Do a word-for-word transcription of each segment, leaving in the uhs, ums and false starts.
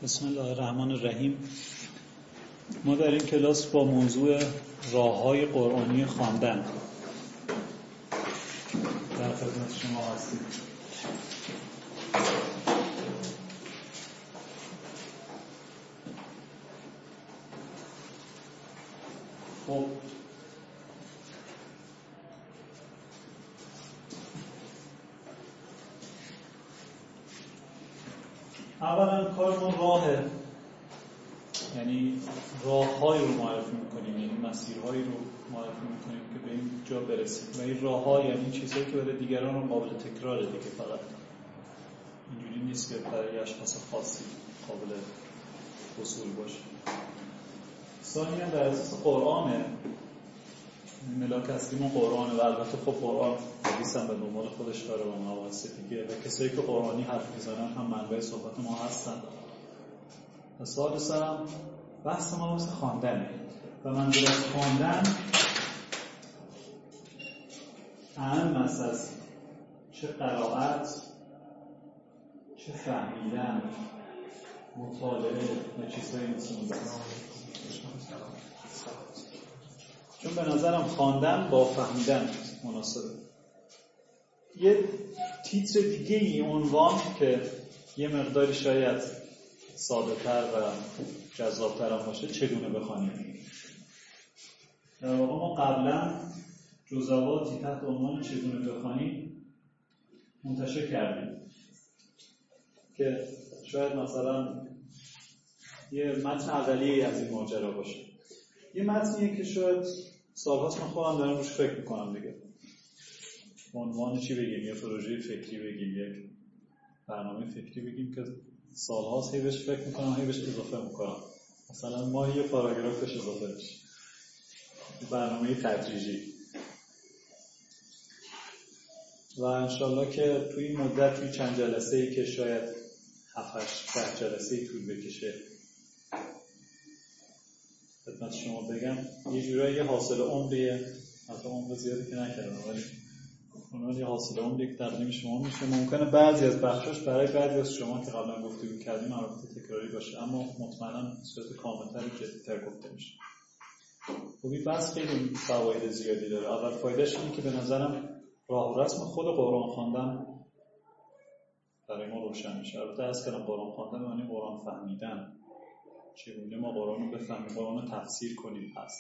بسم الله الرحمن الرحیم. ما در این کلاس با موضوع راه‌های قرآنی خواندن در خدمت شما هستیم. خب اولا کار ما راهه، یعنی راه‌هایی رو معرفی می‌کنیم، یعنی مسیرهایی رو معرفی می‌کنیم که به این جا برسیم. و این راه‌ها یعنی چیزایی که برای دیگران رو قابل تکراره دیگه، فقط اینجوری نیست که برای اشخاص خاصی قابل وصول باشه. ثانیاً در اساس قرآنه، ملاک اصلیمون قرآنه و البته خب قرآن حدیث هم به دنبال خودش داره و مباحث دیگه و کسایی که قرآنی حرف میزنن هم منبع صحبت ما هستن. و ثالثاً هم بحث ما بحث خواندنه و منظور از خواندن اهم است از چه قرائت، چه فهمیدن، مطالعه و چیزهای مثل این. چون به نظرم خواندن با فهمیدن مناسبه. یه تیتر دیگه ای عنوان که یه مقداری شاید ساده‌تر و جذاب‌تر هم باشه، چگونه بخوانیم. در واقع ما قبلا جزواتی تحت عنوان چگونه بخوانیم منتشر کردیم که شاید مثلا یه متن اولیه از این ماجرا باشه. یه متنیه که شاید سال‌هاست من خودم دارم روش فکر میکنم دیگه. عنوان چی بگیم؟ یه پروژه فکری بگیم، یک برنامه فکری بگیم که سال‌هاست هی بهش فکر میکنم، هی بهش اضافه میکنم. مثلا ما یه پاراگرافش اضافه بشه. برنامه تدریجی. و انشالله که توی این مدت توی چند جلسه‌ای که شاید هفت هشت ده جلسه‌ای طول بکشه خدمت شما بگم یه جورایی یه حاصل عمریه، حتی عمر زیادی که نکردم ولی اونها یه حاصل عمری که تقدیم شما میشه. ممکنه بعضی از بخشاش برای بعضی از شما که قبلا گفتگو کردیم البته تکراری باشه، اما مطمئنا به صورت کامل‌تر و جدی‌تر گفته میشه. خب این بحث خیلی فواید زیادی داره. اول فایدهش اینه که به نظرم راه و رسم خود قرآن خواندن برای ما روشن میشه. البته از کلمه قرآن خواندن معنی قرآن فهمیدن، چگونه ما قرآن رو بفهمیم، قرآن رو تفسیر کنیم هست.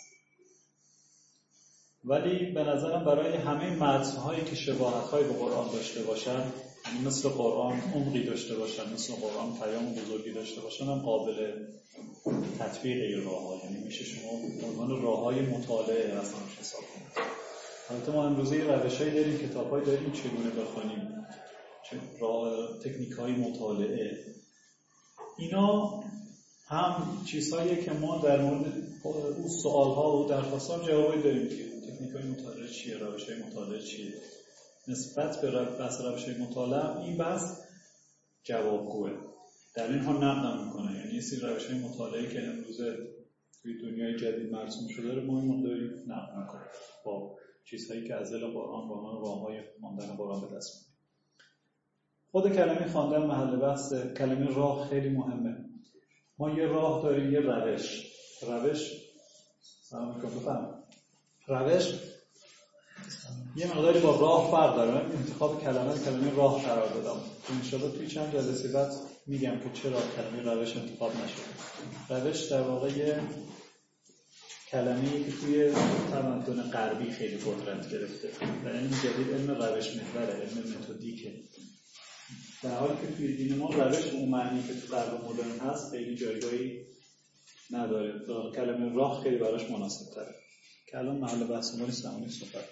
ولی به نظرم برای همه متن‌هایی که شباهت‌های به قرآن داشته باشن، یعنی مثل قرآن عمقی داشته باشن، مثل قرآن پیام بزرگی داشته باشن، هم قابل تطبیق این راه‌ها. یعنی میشه شما به عنوان راه‌های مطالعه اصلا حساب کنید. البته ما امروزه روش‌هایی داریم، کتاب‌هایی داریم چگونه بخونیم، چه راه تکنیک‌های مطالعه. اینا هم چیزهایی که ما در مورد اون سوال‌ها و درخواست‌ها جوابی داریم که تکنیک‌های مطالعه چیه، روش‌های مطالعه چیه. نسبت به بحث روش‌های مطالعه این بحث جوابگوه. در این ها نقد می‌کنه، یعنی یه سری روش‌های مطالعه که امروزه توی دنیای جدید مرسوم شده رو ما این مقداری نقد می‌کنیم با چیزهایی که از دل قرآن با من راه‌های خواندن قرآن به دست می‌اریم. خود کلمه خواندن محل بحث. کلمه راه خیلی مهمه. ما یه راه داریم، یه روش. روش سلام علیکم بفهم. روش یه مقداری با راه فرق داره. من انتخاب کلمه کلمه راه قرار دادم. ان شاءالله توی چند جلسه بعد میگم که چرا کلمه روش انتخاب نشد. روش در واقع یه کلمه‌ای که توی تمدن غربی خیلی قدرت گرفته. و علم جدید علم روش محوره، علم متدیکه. در حالی که توی دین ما روش اون معنی که تو غرب مدرن هست خیلی جایگاهی نداره. کلمه راه خیلی براش مناسب تره که الان محل بحث ما نیست، همونی صحبت.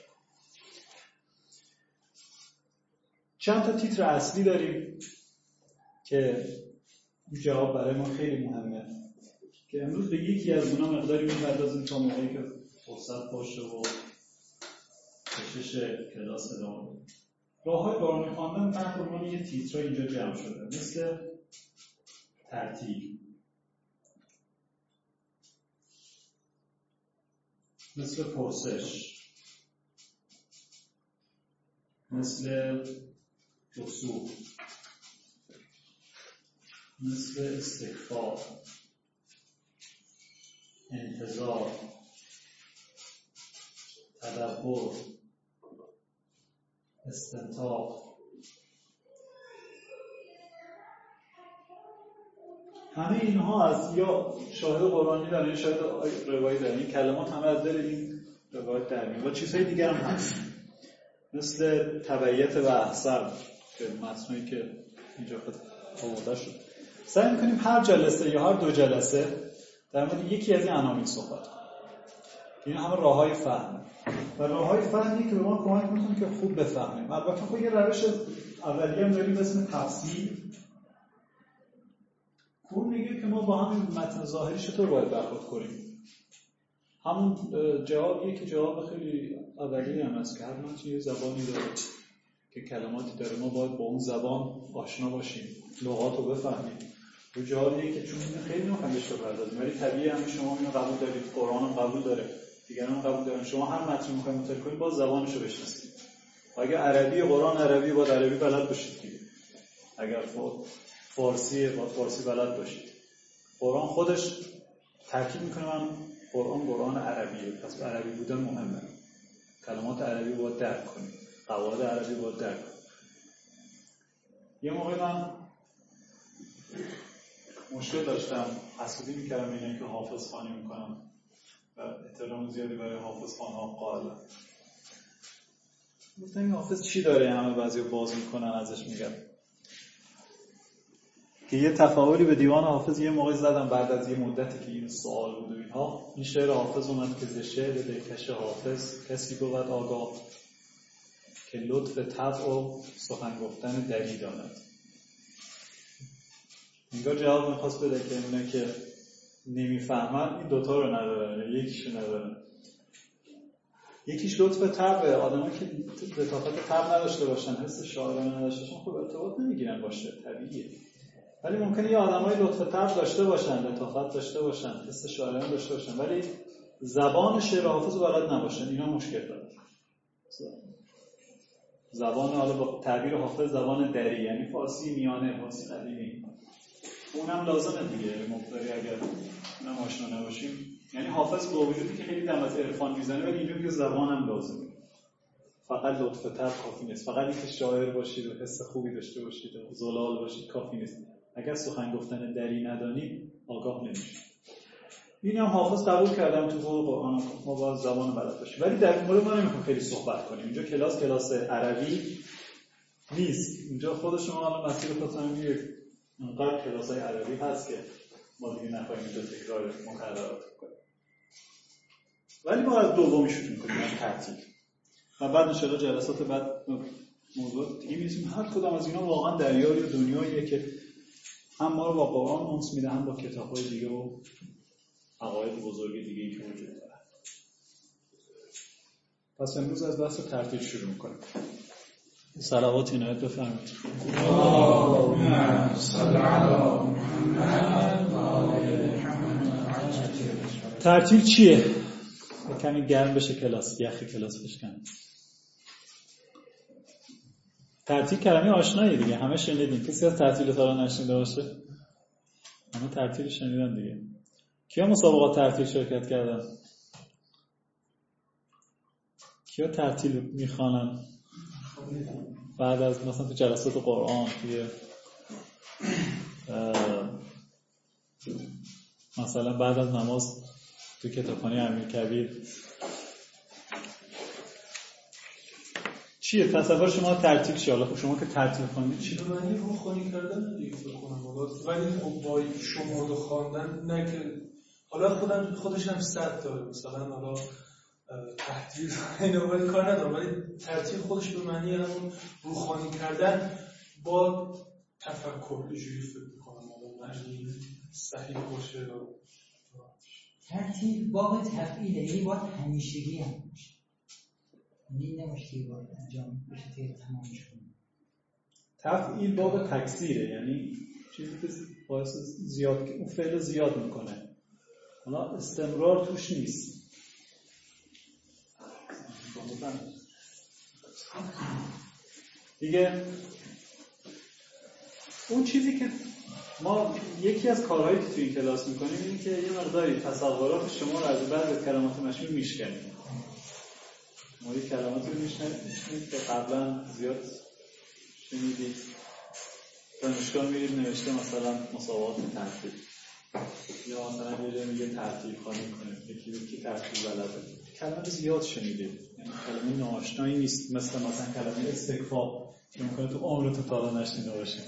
چند تا تیتر اصلی داریم که جواب برای ما خیلی مهمه که امروز به یکی از اونا مقداری می‌پردازیم تا موقعی که فرصت باشه و کشش کلاس ادامه بدیم. راه‌های قرآنی خواندن تحت عنوان یه تیتر اینجا جمع شده، مثل ترتیب، مثل پرسش، مثل رسوخ، مثل استغفار، انتظار، تدبر، استنتاق، همه اینها از یا شاهد قرآنی دارن یا شاهد روایی دارن. این کلمات همه از دل این روایت در میاد و چیزهای دیگر هم هست مثل تبعیت و احسن که متنی که اینجا آورده شد. سعی می‌کنیم هر جلسه یا هر دو جلسه در مورد یکی از این عناوین صحبت کنیم. این همه راه‌های فهم و راه‌های فهمی که به ما کمک می‌کنه که خوب بفهمیم. البته خب یه روش اولیه هم داریم به اسم تفسیر. اون میگه که ما با همین متن ظاهری چطور باید برخورد کنیم. همون جوابیه که جواب خیلی اولیه هم هست که هر متن یه زبانی داره که کلماتی داره، ما باید با اون زبان آشنا باشیم، لغات رو بفهمیم. و جالبه که چون خیلی نمیخوام بهش بپردازیم ولی طبیعیه هم شما اینو قبول دارید، قرآن هم قبول داره، دیگران قبول دارن، شما هر متن میخواید مطالعه کنید باز زبانشو بشناسید. اگر عربی قرآن عربی باید عربی بلد باشید دیگه. اگر فارسی باید فارسی بلد باشید. قرآن خودش تاکید میکنه من قرآن قرآن عربیه، پس عربی بودن مهمه. کلمات عربی باید درک کنید، قواعد عربی باید درک کنید. یه موقع من مشکل داشتم، حسودی میکردم اینه که حافظ خوانی میکنم و احترام زیادی برای حافظ خوانها قائلم. گفتم این حافظ چی داره همه بعضی باز میکنن ازش میگن که یه تفاولی به دیوان حافظ یه موقع زدم بعد از یه مدتی که این سوال بود و اینها. این شعر حافظ اومد که ز شعر دلکش حافظ کسی بود آگاه که لطف طبع و سخن گفتن دری داند. انگار جواب میخواست بده که اینه که نمیفهمن این دوتا رو ندارن، یکیشو ندارن. یکیش لطف طبع، آدم ها که لطافت طبع نداشته باشن، حس شاعرانه نداشته باشن، خب ارتباط نمیگیرن باشه، طبیعیه. ولی ممکنه یه آدمای لطف طبع داشته باشن، لطافت داشته باشن، حس شاعرانه داشته باشن ولی زبان شعر حافظ رو بلد نباشن، اینا مشکل داره. زبان حالا با تعبیر حافظ زبان دری، یعنی فارسی میانه، فارسی قدیمی، اونم لازمه دیگه. مقداری اگر اونم آشنا نباشیم، یعنی حافظ با وجودی که خیلی دم از عرفان میزنه ولی اینجا میگه زبانم لازمه. فقط لطف طبع کافی نیست، فقط اینکه شاعر باشید و حس خوبی داشته باشید و زلال باشید کافی نیست. اگر سخن گفتن دری ندانید آگاه نمیشید. اینم حافظ قبول کردم تو حول قرآن ما باید زبان بلد باشیم. ولی در مورد ما نمیخوام خیلی صحبت کنیم. اینجا کلاس کلاس عربی نیست. اینجا خود شما الان مسیر خودتون میگید اونقدر کلاسای عربی هست که ما دیگه نخواهیم اینجا تکرار مکررات کنیم. ولی ما از دومی شروع می‌کنیم، از ترتیب. و بعد ان شاءالله جلسات بعد موضوع دیگه می‌رسیم. هر کدام از اینا واقعا دریای دنیاییه که هم ما رو با قرآن انس میده، هم با کتاب‌های دیگه و عقاید بزرگ دیگه‌ای که وجود داره. پس امروز از بحث ترتیب شروع می‌کنیم. صلوات عنایت بفرمایید. اللهم صل علی محمد و آل محمد. ترتیل چیه؟ کمی گرم بشه کلاس، یخ کلاس بشکنه. ترتیل کلمه آشنایی دیگه، همه شنیدین. کسی از ترتیل تا الان نشنیده باشه؟ همه ترتیل شنیدن دیگه. کیا مسابقات ترتیل شرکت کردن؟ کیا ترتیل میخوانن؟ بعد از مثلا تو جلسات قرآن توی مثلا بعد از نماز تو کتابخانه امیرکبیر چیه تصور شما ترتیب چیه؟ حالا خب شما که ترتیب خوانید چی؟ معنی رو خوانی کردن دیگه بکنم ولی خب با شمرده خواندن نه که حالا خودم خودش هم صد داره مثلا حالا تحتیل اینو ولی کار ندارم ولی ترتیب خودش به معنی همون روخوانی کردن با تفکر اینجوری فکر می‌کنم معنی صحیح باشه. ترتیب باب تفعیله، یعنی باید همیشگی هم باشه، یعنی نمیشه که باید انجام بشه تا تمامش کنیم. تفعیل باب تکثیره، یعنی چیزی که باعث زیاد اون فعل زیاد میکنه، حالا استمرار توش نیست. دیگه اون چیزی که ما یکی از کارهایی که توی این کلاس میکنیم اینه که یه مقداری تصورات شما رو از بعضی از کلمات مشهور میشکنیم. ما یه کلماتی رو میشنیم که قبلا زیاد شنیدید. دانشگاه میرید نوشته مثلا مسابقات ترتیب، یا مثلا یه جایی میگه ترتیب خوانی کنید، یکی یکی ترتیب بلده. کلمه زیاد شنیدید، یعنی کلمه ناآشنایی نیست، مثل مثلا کلمه استکفا که ممکنه تو عمرتون تا حالا نشنیده باشید.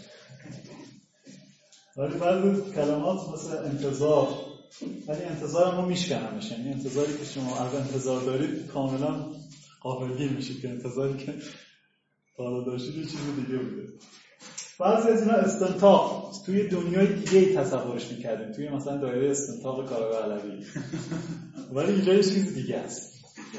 ولی بعضی کلمات مثل انتظار، ولی انتظار ما میشکنمش، یعنی انتظاری که شما از انتظار دارید کاملا غافلگیر میشید که انتظاری که تا حالا داشتید یه چیز دیگه بوده. بعضی از اینا استنتاق، توی دنیای دیگه ای تصورش میکردیم، توی مثلا دایره استنتاق کاراگاه علوی، ولی اینجا یه چیز دیگه است.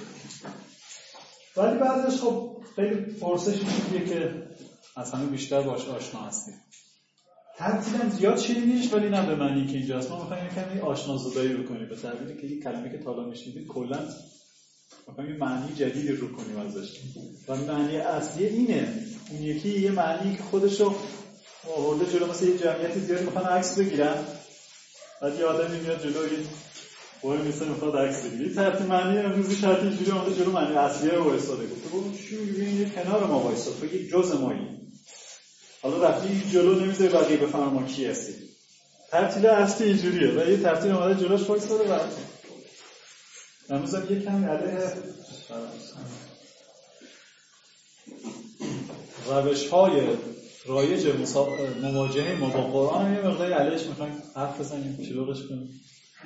ولی بعضیش خب خیلی پرسش چیزیه که از همه بیشتر باش آشنا هستیم. ترتیبم زیاد شنیدیش ولی نه به معنی که اینجاست. ما میخوایم یکمی آشنازدایی بکنیم به تعبیری که این کلمه که تا حالا میشنیدید کلا میخوایم معنی جدیدی رو کنیم ازش. و معنی اصلی اینه، اون یکی یه معنی که خودشو آورده جلو، مثلا یه جمعیتی زیاد میخوان عکس بگیرن، بعد یه آدمی میاد جلو این وای میسه میخواد عکس بگیره. ترتیب معنی امروزی شرط اینجوری اومده جلو معنی اصلی رو وایساده. گفته بابا چی میگی؟ یه کنار ما وایساد، تو یک جزء مایی. حالا رفتی جلو نمیذاری بقیه بفهمن ما کی هستیم. ترتیب اصلی اینجوریه و یه ترتیب اومده جلوش وایساده. بعد امروز هم یک کمی علیه روش‌های رایج مواجهه ما با قرآن یه مقداری علیهش میخوایم حرف بزنیم، شلوغش کنیم.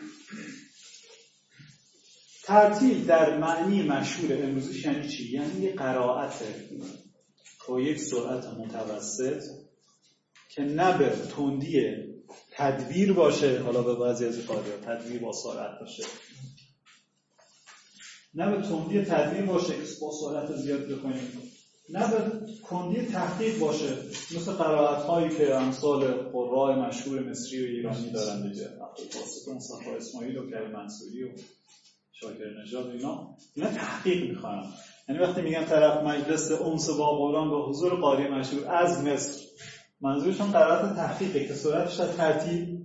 ترتیل در معنی مشهور امروزیش یعنی چی؟ یعنی یه قرائت با یک سرعت متوسط که نه به تندی تدویر باشه، حالا به بعضی از قاعده‌ها تدویر با سرعت باشه، نه به تندی تدویر باشه که با سرعت زیاد بکنیم، نه به کندی تحقیق باشه مثل قرائت‌هایی که امثال قراء مشهور مصری و ایرانی دارن دیگه، واسطه مصطفی اسماعیل و کریم منصوری و شاکر نژاد و اینا اینا تحقیق میخوان. یعنی وقتی میگن طرف مجلس انس با قرآن با حضور قاری مشهور از مصر، منظورشون قرائت تحقیقه که سرعتش از ترتیب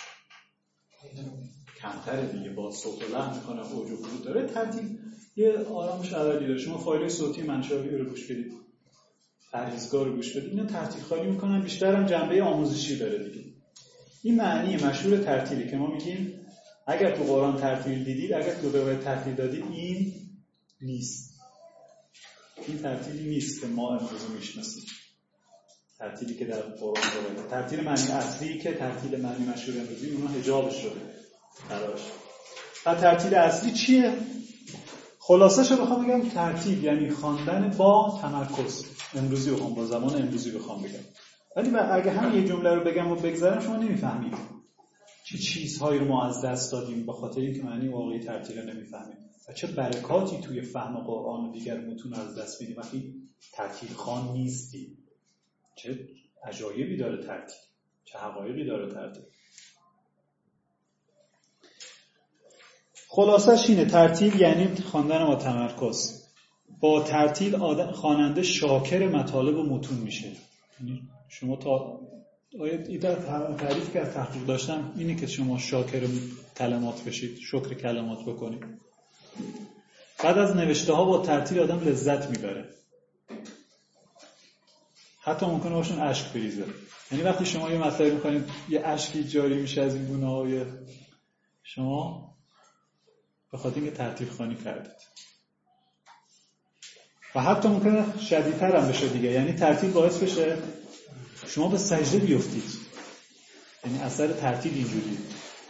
کمتره دیگه، با صوت و لحن میکنه، اوج و فرود داره، ترتیب یه آرامش اولی داره. شما فایل صوتی منشاوی رو گوش بدید، پرهیزگاه رو گوش بدید، اینا ترتیب خالی میکنن، بیشتر هم جنبه آموزشی داره دیگه. این معنی مشهور ترتیلی که ما میگیم اگر تو قرآن ترتیل دیدید، اگر تو روایت ترتیل دادید، این نیست. این ترتیلی نیست که ما امروز میشناسیم. ترتیلی که در قرآن داره، ترتیل معنی اصلی که ترتیل معنی مشهور امروزی اونها حجاب شده براش. و ترتیل اصلی چیه؟ خلاصش رو بخوام بگم، ترتیب یعنی خواندن با تمرکز. امروزی بخوام با زمان امروزی بخوام بگم، ولی اگه هم یه جمله رو بگم و بگذارم شما نمیفهمید چه چیزهایی رو ما از دست دادیم به خاطر اینکه معنی واقعی ترتیل رو نمیفهمیم و چه برکاتی توی فهم قرآن و دیگر متون از دست میدیم وقتی ترتیل خوان نیستی. چه عجایبی داره ترتیل، چه حقایقی داره ترتیل. خلاصش اینه، ترتیل یعنی خواندن با تمرکز. با ترتیل خواننده شاکر مطالب و متون میشه. شما تا ایده تعریفی که از تحقیق داشتم اینه که شما شاکر کلمات بشید، شکر کلمات بکنید. بعد از نوشته ها با ترتیل آدم لذت میبره، حتی ممکنه باشون اشک بریزه. یعنی وقتی شما یه مطلبی میکنید یه اشکی جاری میشه از این گونه های شما به خاطر اینکه ترتیل خوانی کردید. و حتی ممکنه شدیدتر هم بشه دیگه، یعنی ترتیل باعث بشه شما به سجده بیفتید. یعنی اثر ترتیل اینجوری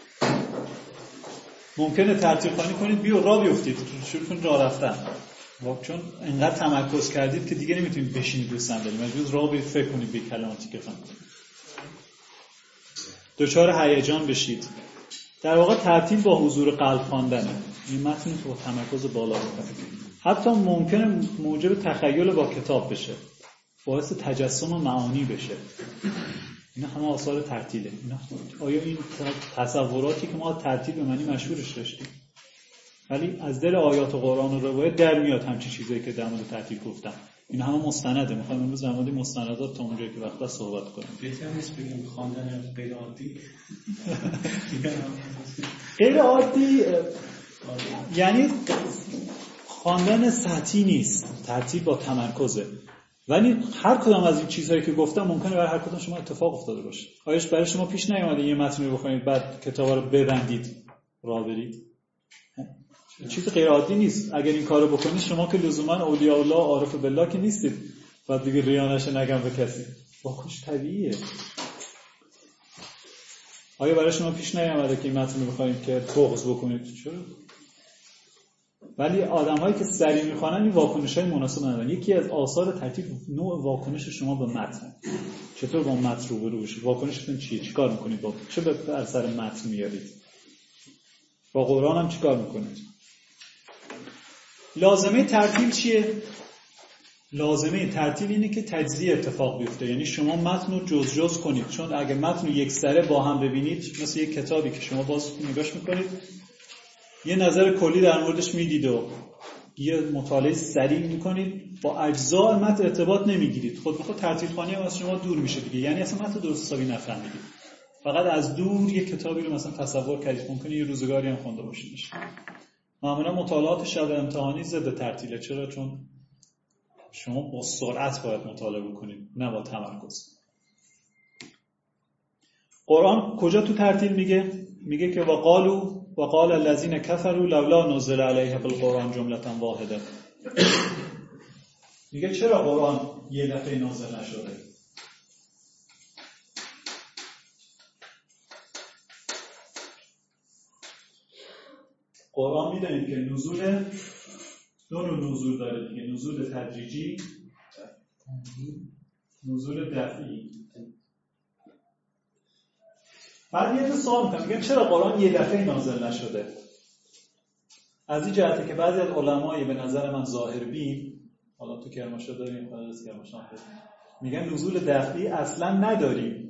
ممکنه ترتیل خوانی کنید بیو را بیفتید، شروع کنید راه رفتن، چون انقدر تمرکز کردید که دیگه نمیتونید بشینید رو صندلی، مجبور راه بیفتید، فکر کنید به کلماتی که خوندید، دچار هیجان بشید. در واقع ترتیل با حضور قلب خواندنه. این متن تو تمرکز بالا میکنه. حتی ممکنه موجب تخیل با کتاب بشه، باعث تجسم و معانی بشه. اینا همه آثار ترتیله. اینا آیا این تصوراتی که ما ترتیل به معنی مشهورش داشتیم، ولی از دل آیات و قرآن و روایت در میاد همچین چیزایی که در مورد ترتیل گفتم. این همه مستنده. میخوایم امروز در مورد مستندات تا اونجایی که وقت دست صحبت کنیم. بهتر نیست بگیم خواندن غیر عادی. غیر عادی یعنی خواندن سطحی نیست، ترتیب با تمرکزه. ولی هر کدام از این چیزهایی که گفتم ممکنه برای هر کدوم شما اتفاق افتاده باشه. آیاش برای شما پیش نیومده یه متن رو بخونید بعد کتابا رو ببندید راه برید؟ چیز غیر عادی نیست. اگر این کارو بکنید شما که لزوما اولیاء الله عارف بالله که نیستید. بعد دیگه ریانش نگم به کسی. واکنش طبیعیه. آیا برای شما پیش نیامده که این متن رو بخواید که بغض بکنید؟ چرا؟ ولی آدم‌هایی که سریع می‌خوانن این واکنش‌های مناسب ندارن. یکی از آثار ترتیب نوع واکنش شما به متن. چطور با متن روبرو بشید؟ واکنشتون چیه؟ چیکار می‌کنید با چه بر سر متن میارید؟ با قرآن هم چیکار می‌کنید؟ لازمه ترتیب چیه؟ لازمه ترتیب اینه که تجزیه اتفاق بیفته. یعنی شما متن رو جز جز کنید. چون اگه متن رو یک سره با هم ببینید مثل یک کتابی که شما باز نگاش می‌کنید یه نظر کلی در موردش میدید و یه مطالعه سریع میکنید با اجزاء متن ارتباط نمیگیرید. خود به خود ترتیب خوانی هم از شما دور میشه دیگه. یعنی اصلا متن درست حسابی نفهمیدید. فقط از دور یه کتابی رو مثلا تصور کردید. ممکنه یه روزگاری هم خونده باشید. معمولا مطالعات شب امتحانی ضد ترتیله. چرا؟ چون شما با سرعت باید مطالعه کنید نه با تمرکز. قرآن کجا تو ترتیل میگه؟ میگه که وقالو وقال الذين كفروا لولا نزل عليه بالقرآن جملة واحده. میگه چرا قرآن یه دفعه نازل نشده؟ قرآن میدونید که نزول دو نوع نزول داره دیگه. نزول تدریجی، نزول دفعی. بعد یه سوال میکنم میگم چرا قرآن یه دفعه نازل نشده؟ از این جهته که بعضی از علمای به نظر من ظاهر بین، حالا تو کرماشا داریم خالص کرماشا میگن نزول دفعی اصلا نداریم.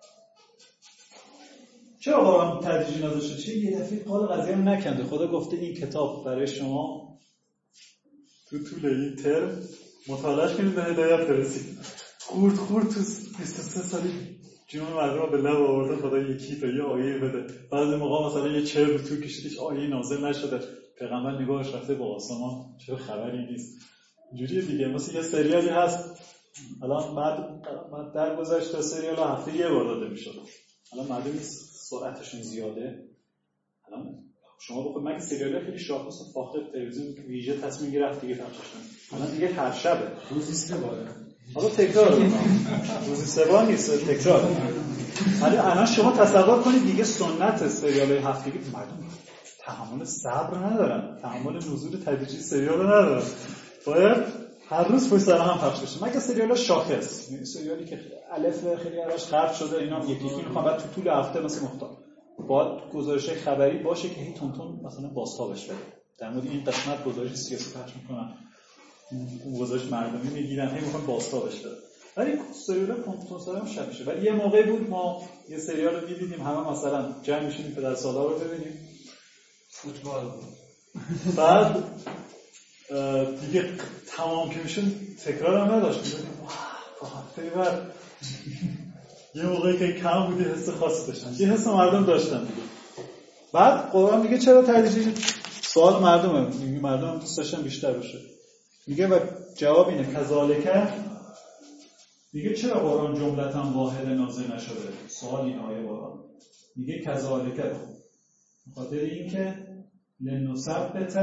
چرا قرآن تدریجی نازل شده؟ چه یه دفعه قال قضیه رو نکنده. خدا گفته این کتاب برای شما تو طول این ترم مطالعهش کنید به هدایت برسید. خورد خورد تو بیست و سه سالی جون مردم به لب آورده خدا یکی تا یه آیه بده. بعضی موقع مثلا یه چهل رو تو کشیدش آیه نازل نشده. پیغمبر نگاهش رفته با آسمان چرا خبری نیست. اینجوریه دیگه. مثلا یه سریالی هست الان بعد بعد در گذشته سریال هفته یه بار داده میشد. الان مردم سرعتشون زیاده. الان شما بخود مگه سریال خیلی شاخص و فاخر تلویزیون ویژه تصمیم گرفت دیگه پخششون. الان دیگه هر شبه. روزی سه باره. حالا تکرار روزی سه بار نیست تکرار. ولی الان شما تصور کنید دیگه سنت سریال‌های هفتگی مردم تحمل صبر ندارن. تحمل نزول تدریجی سریال ندارن. باید هر روز پشت سر هم پخش بشه. مگه سریال شاخص، یعنی سریالی که الف خیلی براش خرج شده اینا یکی یکی میخوام بعد تو طول هفته مثلا مختار باید گزارش خبری باشه که هی تون تون مثلا بازتابش بده. در مورد این قسمت گزارش سیاسی پخش میکنن. اون گزارش مردمی میگیرن هی میخوان بازتابش بده. ولی سریال پونتون سر هم شبیشه. ولی یه موقعی بود ما یه سریال رو می‌دیدیم همه مثلا جمع میشیم پدرسالا رو ببینیم فوتبال. بعد دیگه تمام که میشون تکرار هم نداشت. میگفتیم واه هفته بعد یه موقعی که کم بودی حس خاصی داشتن. یه حس مردم داشتن دیگه. بعد قرآن میگه چرا تدریجی؟ سوال مردمه. میگه مردم هم دوست داشتن بیشتر باشه. میگه و جواب اینه کذالک. میگه چرا قرآن جملتاً واحده نازل نشده؟ سوال این آیه قرآن. میگه کذالک بخاطر این که لنثبت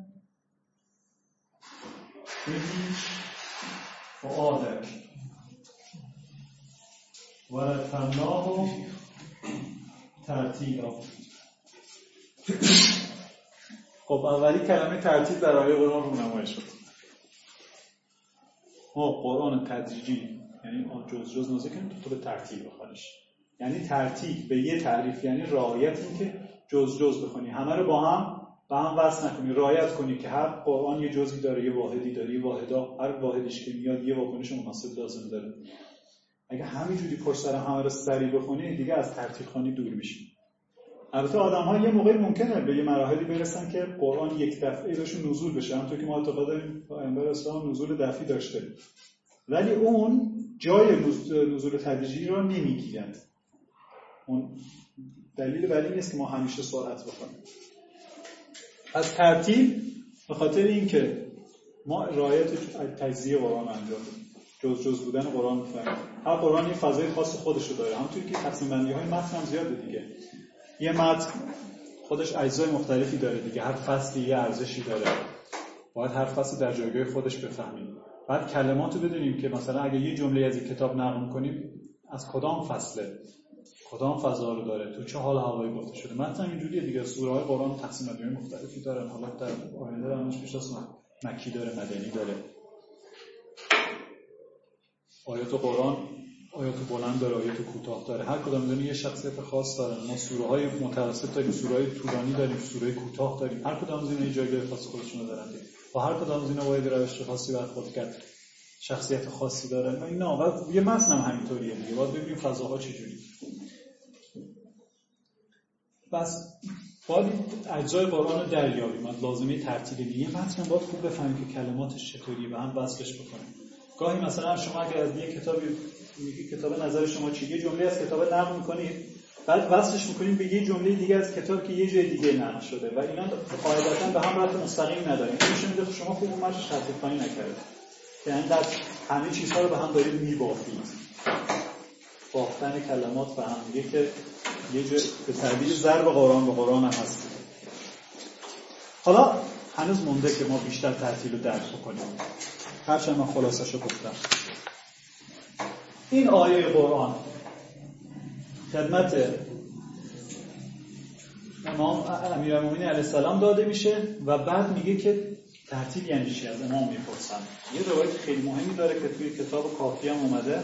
بهی فؤادک و رتلناه ترتیلا. خب اولی کلمه ترتیب در آیه قرآن رو نمایش شد. ما قرآن تدریجی یعنی جز جز نازل کنیم تو به ترتیب بخونیش. یعنی ترتیب به یه تعریف یعنی رعایت این که جز جز بخونی، همه رو با هم با هم وصل نکنی، رعایت کنی که هر قرآن یه جزئی داره، یه واحدی داره، یه واحدا هر واحدش که میاد یه واکنش مناسب لازم داره. اگه همینجوری پشت سر همه رو سریع بخونی دیگه از ترتیب خوانی دور میشی. البته آدم‌ها یه موقعی ممکنه به یه مراحلی برسن که قرآن یک دفعه بهشون نزول بشه، همونطور که ما اعتقاد داریم پیامبر اسلام نزول دفعی داشته، ولی اون جای نزول تدریجی رو نمیگیرن. اون دلیل بر این نیست که ما همیشه سرعت بکنیم. از ترتیب به خاطر اینکه ما رعایت تجزیه قرآن انجام بدیم، جز جز بودن قرآن می‌فهمیم. هر قرآن یه فضای خاص خودش رو داره، همونطوری که تقسیم بندی‌های متن هم زیاده دیگه. یه متن خودش اجزای مختلفی داره دیگه، هر فصلی یه ارزشی داره، باید هر فصل در جایگاه خودش بفهمیم. بعد کلماتو بدونیم که مثلا اگه یه جمله از این کتاب نقل می‌کنیم از کدام فصله، کدام فضا رو داره، تو چه حال هوایی گفته شده. متن اینجوریه دیگه. سوره‌های قرآن تقسیم بندی‌های مختلفی دارن، حالا در آینده درمونش میشه مکی داره، مدنی داره. آیات قرآن آیات بلند داره، آیات کوتاه داره، هر کدام از اینا یه شخصیت خاص داره. ما سوره‌های متوسط داریم، سوره‌های طولانی داریم، سوره کوتاه داریم، هر کدام از اینا یه جایگاه خاص خودشون دارن. با هر کدام از اینا باید روش خاصی برخورد کرد، شخصیت خاصی دارن. اینا بعد یه متن هم همینطوریه دیگه، باید ببینیم فضاها چجوری. بس باید اجزای قرآن رو دریابیم، از لازمه ترتیب دیگه. متن باید خوب بفهمیم که کلماتش چطوریه و هم وصلش بکنیم. گاهی مثلا شما اگر از یک کتابی میگی کتاب نظر شما چیه، یه جمله از کتاب نقل می‌کنید، بعد وصلش می‌کنید به یه جمله دیگه از کتاب که یه جای دیگه نقل شده و اینا قاعدتاً به هم ربط مستقیم نداره. این میشه میگه شما خوب اون متن شرط کنی نکردید. یعنی در همه چیزها رو به هم دارید میبافید. بافتن کلمات به هم دیگه که یه جای به تعبیر ضرب قرآن به قرآن هم هست. حالا هنوز مونده که ما بیشتر ترتیب رو درک بکنیم. هرچند من خلاصش رو گفتم. این آیه قرآن خدمت امام امیرالمومنین علیه السلام داده میشه و بعد میگه که ترتیب یعنی چی، از امام میپرسن. یه روایت خیلی مهمی داره که توی کتاب کافی هم اومده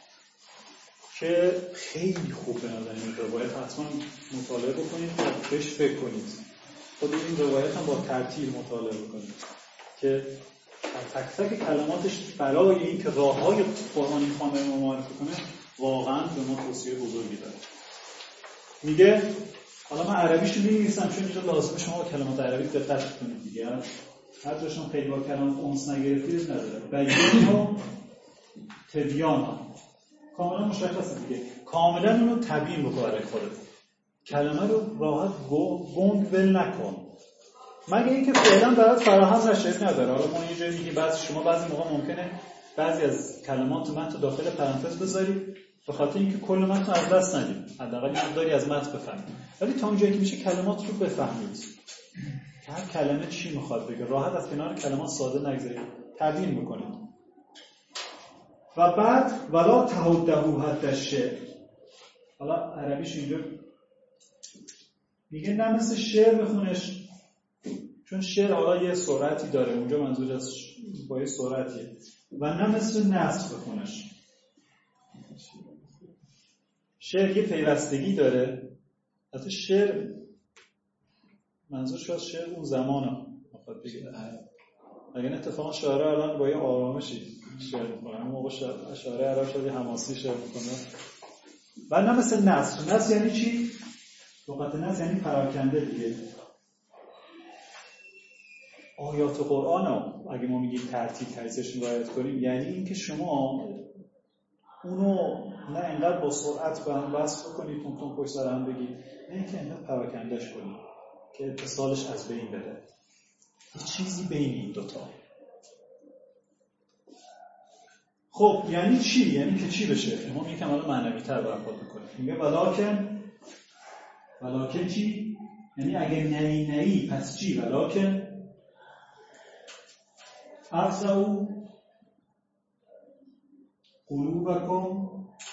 که خیلی خوب به نظر این روایت حتما مطالعه بکنید و بهش فکر کنید. خود این روایت هم با ترتیب مطالعه بکنید که تک تک کلماتش برای این که راه‌های قرآنی خواندن رو معرفی کنه واقعا به ما توصیه بزرگی داره. میگه حالا من عربیش رو می‌نویسم چون اینجا لازمه شما کلمات عربی دقت کنید دیگه. هر جاشون خیلی با کلمات اونس نگرفتید نداره. بیان و تبیان کاملا مشخصه دیگه. کاملا اونو تبیین بکن برای خودت. کلمه رو راحت گنگ ول نکن. مگه اینکه فعلا برات فراهم نشه نداره. حالا ما یه جایی میگیم بعضی شما بعضی موقع ممکنه بعضی از کلمات متن داخل پرانتز بذارید به خاطر اینکه کل متن از دست ندید. حداقل مقداری از متن بفهمید. ولی تا اونجایی که میشه کلمات رو بفهمید. که هر کلمه چی میخواد بگه. راحت از کنار کلمات ساده نگذارید. تبیین بکنید. و بعد ولا تهدهو حد الشعر. حالا عربیش اینجا میگه نه مثل شعر بخونش، چون شعر حالا یه سرعتی داره، اونجا منظور از با یه سرعتیه. و نه مثل نثر بخونش. شعر یه پیوستگی داره. حتی شعر منظورش از شعر اون زمانه میخواد بگه. اگر اتفاقا شاعر الان با یه آرامشی شعر میکنه، اون موقع شاعر عرب شده حماسی شعر میکنه. و نه مثل نثر. نثر یعنی چی؟ لغت نثر یعنی پراکنده دیگه. آیات قرآن رو اگه ما میگیم ترتیب تریزش رعایت کنیم یعنی اینکه شما اونو نه انقدر با سرعت به هم وصل کنید تون تون پشت سر هم بگید، نه اینکه انقدر پراکندهش کنید که اتصالش از بین بره. یه چیزی بین این دوتا. خب یعنی چی؟ یعنی که چی بشه؟ امام یکم حالا معنوی تر برخورد میکنه. میگه ولیکن ولیکن چی؟ یعنی اگه نهی نهی پس چی؟ ولیکن افزعوا قلوبکم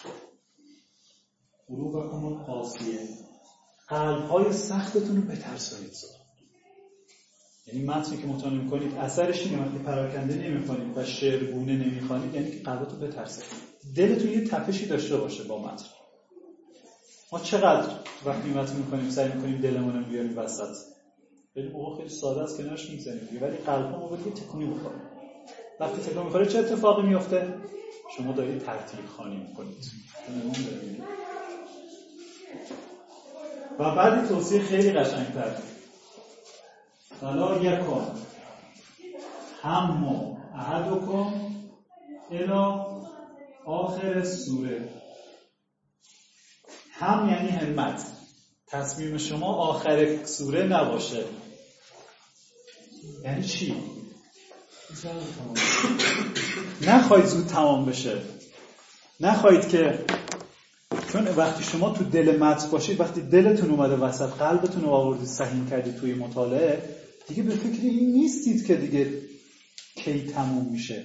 قلوبکم القاسیه، قلب‌های سختتون رو بترسانید. یعنی متنی که مطالعه می‌کنید اثرش اینه وقتی پراکنده نمی‌خوانید و شعرگونه نمی‌خوانید یعنی که قلبتون بترسه. دلتون یه تپشی داشته باشه با متن. ما چقدر وقتی متن می‌کنیم سعی می‌کنیم دلمون رو بیاریم وسط. خیلی موقع خیلی ساده است کنارش می‌گذاریم ولی قلبمون باید تکونی بخوره. وقتی تکون می‌خوره چه اتفاقی میفته؟ شما دارید ترتیل خوانی می‌کنید. و بعد توصیه خیلی قشنگ‌تر. فلا یکن هم احدکم الی آخر سوره. هم یعنی همت. تصمیم شما آخر سوره نباشه. یعنی چی؟ نخواهید زود تمام بشه. نخواهید که، چون وقتی شما تو دل متن باشید، وقتی دلتون اومده وسط، قلبتون رو آوردید سهیم کردید توی مطالعه، دیگه به فکر این نیستید که دیگه کی تموم میشه.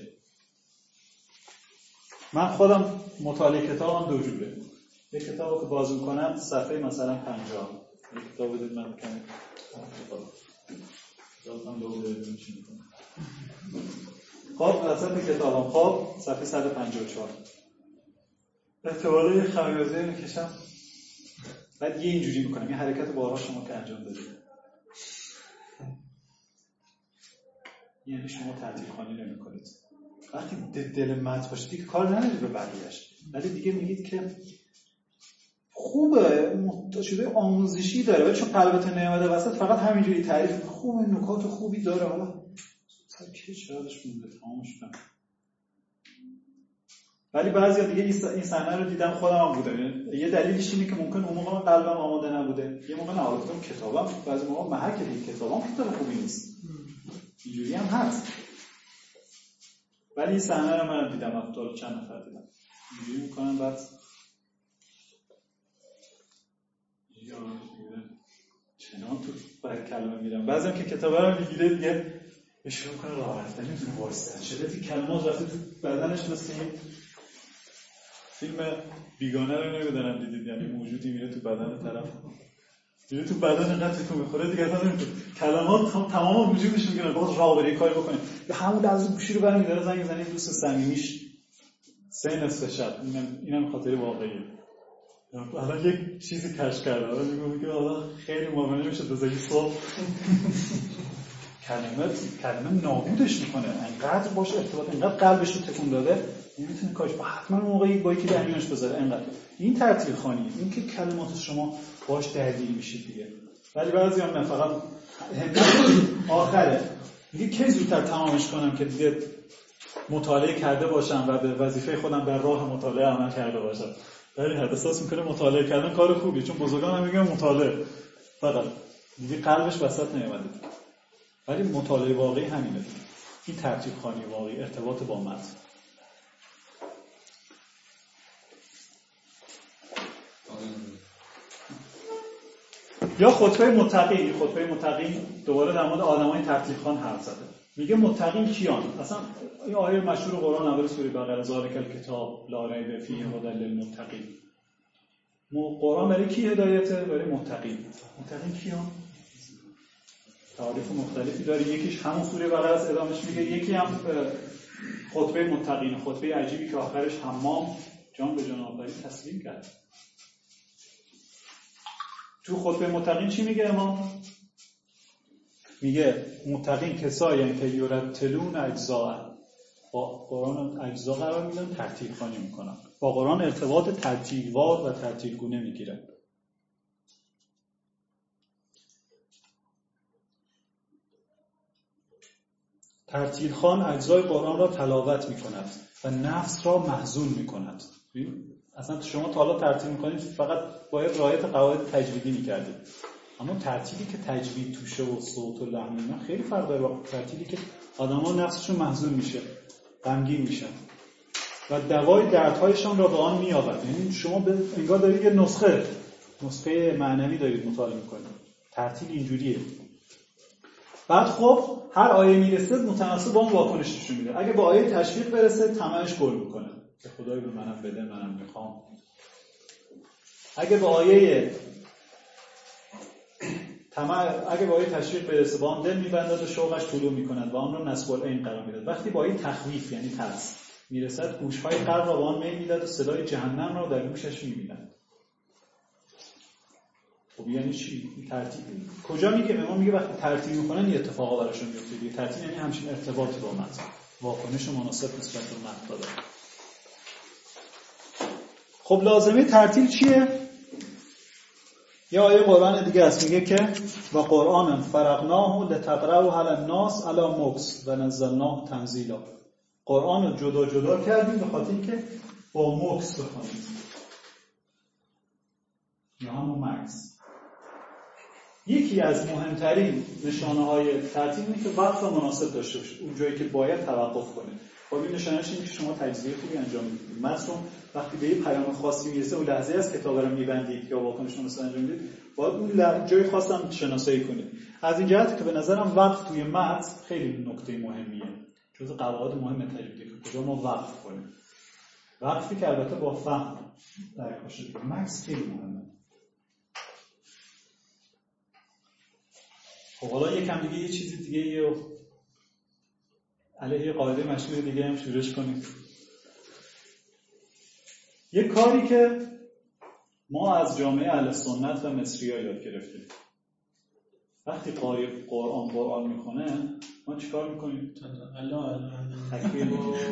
من خودم مطالعه کتابم دو جوره. یک کتابو که باز میکنم صفحه مثلا پنجاه، یک کتاب بدید من کمی کتابم دو بدید چی میکنم. خب وسط کتابم خب صفحه صد و پنجاه و چهار احتمالا یه خمیازه میکشم، بعد یه اینجوری میکنم. یه حرکت بارها شما که انجام دادید، یعنی شما تعطیل خوانی نمی کنید. وقتی دل متن باشید دیگه کار ندارید به بقیه‌اش، ولی دیگه میگید که خوبه، شده آموزشی داره، ولی چون قلبتون نیامده وسط فقط همینجوری تعریف خوبه، نکات خوبی داره، حالا تا که چقدرش مونده تمامش کنم. ولی بعضیا دیگه این صحنه رو دیدم، خودم هم بودم. یه دلیلش اینه که ممکن اون موقع قلبم آماده نبوده، یه موقع نه آلودم کتابم، بعضی موقع محک دیگه کتابم کتاب خوبی نیست، اینجوری هم هست. ولی این صحنه رو من دیدم، افتاد چند نفر دیدم اینجوری میکنن، بعد یا چنان تو بر کلمه میرم. بعضی هم که کتابه رو میگیره دیگه اشاره کنه راه رفتن نمیتونه وایسته، شده کلمات رفته تو بدنش. مثل این فیلم بیگانه رو نمیدونم دیدید، یعنی موجودی میره تو بدن طرف، میره تو بدن اینقدر تو میخوره دیگه اصلا نمیتونه کلمات هم تمام وجودش میگیره، باز راه بره کاری بکنه. به همون لحظه گوشی رو برمی‌داره زنگ میزنه دوست صمیمیش سه نصف شب. اینم اینم خاطره واقعیه. الان یک چیزی کشف کرده، الان میگم که حالا خیلی مهمه میشه بزنی صبح کلمه کلمه نابودش میکنه. انقدر باشه ارتباط، انقدر قلبش رو تکون داده نمیتونه کاش با حتما موقعی با یکی درمیانش بذاره. انقدر این ترتیب خوانی، این که کلمات شما باش درگیر میشید دیگه. ولی بعضی هم نه، فقط آخره دیگه کی زودتر تمامش کنم که دیگه مطالعه کرده باشم و به وظیفه خودم در راه مطالعه عمل کرده باشم. ولی حد احساس میکنه مطالعه کردن کار خوبیه، چون بزرگان هم میگن مطالعه، فقط دیگه قلبش وسط نیومده. ولی مطالعه واقعی همینه، این ترتیب خوانی واقعی، ارتباط با متن. یا خطبه متقین. خطبه متقین دوباره در مورد آدمای ترتیب خوان حرف زده. میگه متقین کیان؟ اصلا این آیه مشهور قرآن اول سوره بقره، ذالک الکتاب لا ریب فیه هدی للمتقین. قرآن برای کی هدایته؟ برای متقین. متقین کیان؟ تعریف مختلفی داره. یکیش همون سوره بقره است ادامش میگه، یکی هم خطبه متقین، خطبه عجیبی که آخرش حمام جان به جان آفرین تسلیم کرد. تو خطبه متقین چی میگه امام؟ میگه متقین کسایی که یرتلون اجزاء، با قرآن اجزا قرار میدن، ترتیب خوانی میکنن، با قرآن ارتباط ترتیبوار و ترتیبگونه میگیرن. ترتیل خوان اجزای قرآن را تلاوت میکند و نفس را محزون میکند. اصلا شما تا حالا ترتیل میکنید فقط باید رعایت قواعد تجویدی میکردید، اما ترتیلی که تجوید توشه و صوت و لحن اینا خیلی فرق داره با ترتیلی که آدما نفسشون محزون میشه، غمگین میشن و دوای دردهایشان را به آن مییابد. یعنی شما به انگار دارید یه نسخه نسخه معنوی دارید مطالعه میکنید. ترتیل اینجوریه. بعد خب هر آیه میرسه متناسب با اون واکنش نشون میده. اگه با آیه تشویق برسه طمعش گل میکنه که خدای به منم بده، منم میخوام. اگه با آیه طمع اگه با آیه تشویق برسه با آن دل میبندد و شوقش طلوع میکند و آن رو نصب العین قرار میداد. وقتی با آیه تخویف یعنی ترس میرسد، گوشهای قلب را با آن میل میداد و صدای جهنم را در گوشش میبیند. خب یعنی چی؟ ترتیب کجا میگه؟ ما میگه وقتی ترتیب میکنن این اتفاقا براشون میفته دیگه. ترتیب یعنی همچین ارتباطی با متن، واکنش مناسب نسبت به متن داره. خب لازمه ترتیل چیه؟ یه آیه قرآن دیگه است میگه که و قرآن فرقناه لتقرأه علی الناس علی مکث و نزلناه تنزیلا. قرآن رو جدا جدا کردیم به خاطر اینکه با مکث بخونید یا همون مکث. یکی از مهمترین نشانه های ترتیب اینه که وقت مناسب داشته باشید، اون جایی که باید توقف کنید. خب این نشانهش اینه که شما تجزیه خوبی انجام میدید. مثلا وقتی به یه پیام خاصی میرسه اون لحظه از کتاب رو میبندید یا واکنش رو مثلا انجام میدید، باید اون جای خاص هم شناسایی کنید. از این جهت که به نظرم وقت توی متن خیلی نکته مهمیه، جزء قواعد مهم تجویده که کجا ما وقف کنیم. وقتی که البته با فهم درک بشه دیگه. مکث خیلی مهمه. خب حالا یکم دیگه یه چیزی دیگه یه علیه قاعده مشهور دیگه هم شروعش کنیم. یه کاری که ما از جامعه اهل سنت و مصری‌ها یاد گرفتیم، وقتی قاری قرآن قرآن میخونه ما چیکار میکنیم؟ الله الله تکبیر.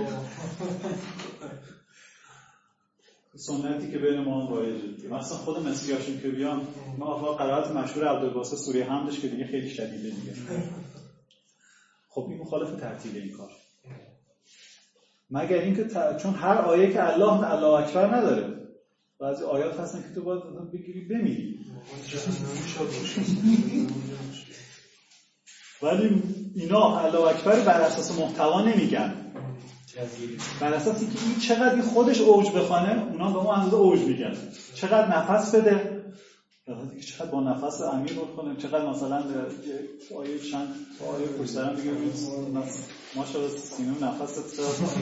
سنتی که بین ما رایجه. مثلا خود مصری‌هاشون که بیان، ما آقا قرائت مشهور عبدالباسط سوره حمدش که دیگه خیلی شدیده دیگه. خب این مخالف ترتیب این کار. مگر اینکه ت... چون هر آیه که الله الله اکبر نداره. بعضی آیات هستن که تو باید بگیری بمیری. ولی اینا الله اکبر بر اساس محتوا نمیگن. بر اساس اینکه این چقدر خودش اوج بخونه، اونا به اون اندازه اوج میگن. چقدر نفس بده، که چقدر با نفس عمیق بخونه، چقدر مثلا آیه چند آیه پشت سرم دیگه ماشاءالله سینه نفست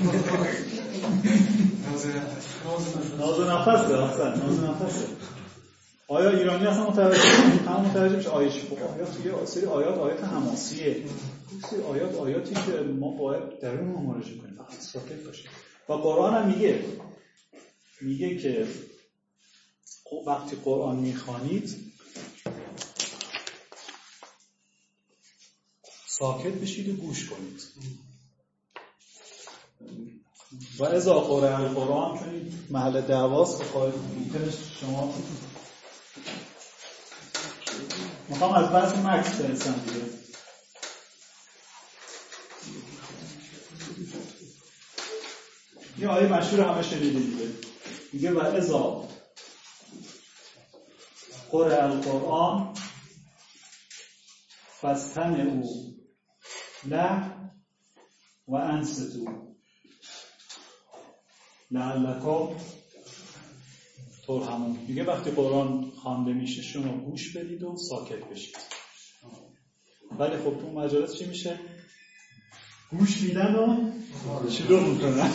ناز نفسه اصلا ناز نفسه. آیا ایرانی اصلا متوجه هم متوجه میشه آیه چی؟ آیات یه سری آیات آیات حماسیه، سری آیات آیاتی که ما باید درون ما مراجعه کنیم، فقط ساکت باشیم. و قرآن هم میگه میگه که وقتی قرآن میخوانید ساکت بشید و گوش کنید. و اذا قرئ القرآن، چون این محل دعواست، بخواهید میتونید شما میخوام از بحث مکث برسم دیگه. یه آیه مشهور همه شنیده دیگه، میگه و اذا قرئ القرآن فاستمعوا له و انصتوا لعلکم ترحمون. میگه وقتی قرآن خوانده میشه شما گوش بدید و ساکت بشید. ولی خب تو مجالس چی میشه؟ گوش میدن و شروع میکنن.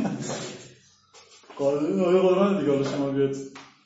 قاعده آیه قرآن دیگه حالا شما بیاد.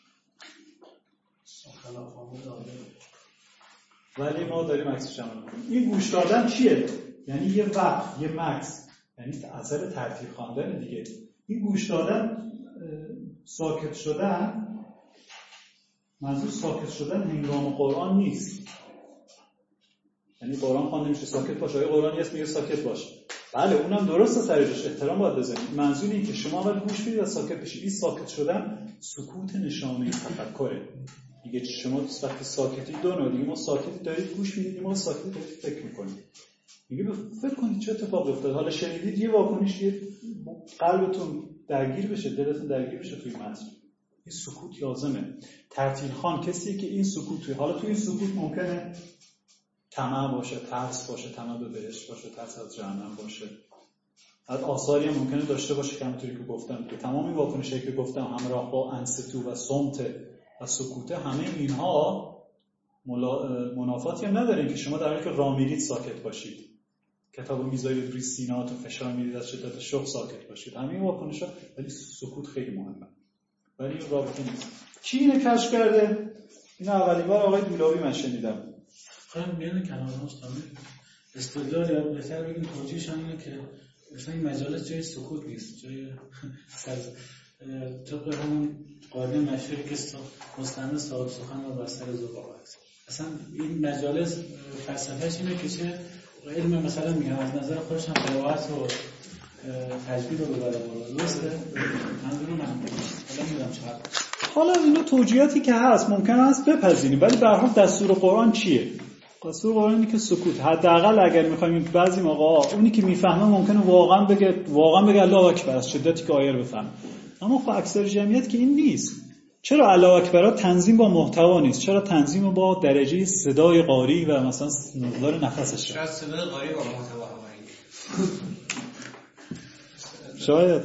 ولی ما داریم عکسش عمل می‌کنیم. این گوش دادن چیه؟ یعنی یه وقت، یه مکث، یعنی اثر ترتیب خواندن دیگه. این گوش دادن، ساکت شدن، منظور ساکت شدن هنگام قرآن نیست. یعنی قرآن خوانده میشه ساکت باش، آیه قرآن هست میگه ساکت باش. بله اونم درسته، سر جاش احترام باید بذارید. منظور اینه که شما اول گوش بدید و ساکت بشید. این ساکت شدن سکوت نشانه تفکره. دیگه شما وقتی ساکتی دو نوع دیگه، ما ساکتی دارید گوش میدید، ما ساکتی دارید فکر میکنید. میگه فکر کنید چه اتفاقی افتاد. حالا شنیدید یه واکنش، یه قلبتون درگیر بشه، دلتون درگیر بشه توی متن. این سکوت لازمه. ترتیل خوان کسی که این سکوت توی، حالا توی این سکوت ممکنه طمع باشه، ترس باشه، طمع به بهشت باشه، ترس از جهنم باشه. از آثاری هم ممکنه داشته باشه که همونطوری که گفتم که تمام این واکنشایی که گفتم همراه با انستو و صمت و سکوت، همه اینها منافاتی هم نداره که شما در حالی که راه میرید ساکت باشید، کتابو میذارید روی سینه‌هاتون فشار میدید از شدت شوق ساکت باشید. همه این واکنش‌ها، ولی سکوت خیلی مهمه. ولی این رابطه نیست. کی اینو کشف کرده؟ این اولین بار آقای دولابی من شنیدم. خیلی میاد کلامش تامه استدلال یا بهتر بگیم توجیهشون اینه که مثلا این مجالس جای سکوت نیست، جای سر طبق همون قاعده مشهوری که مستند صاحب سخن و بستر ذوق است. اصلا این مجالس فلسفه‌اش اینه که چه علم مثلا میگم از نظر خودش هم قرائت و تجوید رو ببره بالا. درسته؟ منظور من حالا میگم چقدر حالا اینا توجیهاتی که هست ممکن است بپذیریم، ولی به هر حال دستور قرآن چیه؟ دستور قرآن اینه که سکوت. حداقل اگر می‌خوایم بعضی موقع اونی که میفهمه ممکنه واقعا بگه واقعا بگه الله اکبر از شدتی که آیه رو بفهمه، اما خب اکثر جمعیت که این نیست. چرا الله اکبر تنظیم با محتوا نیست؟ چرا تنظیم با درجه صدای قاری و مثلا مقدار نفسش؟ شاید صدای قاری با محتوا هماهنگ. شاید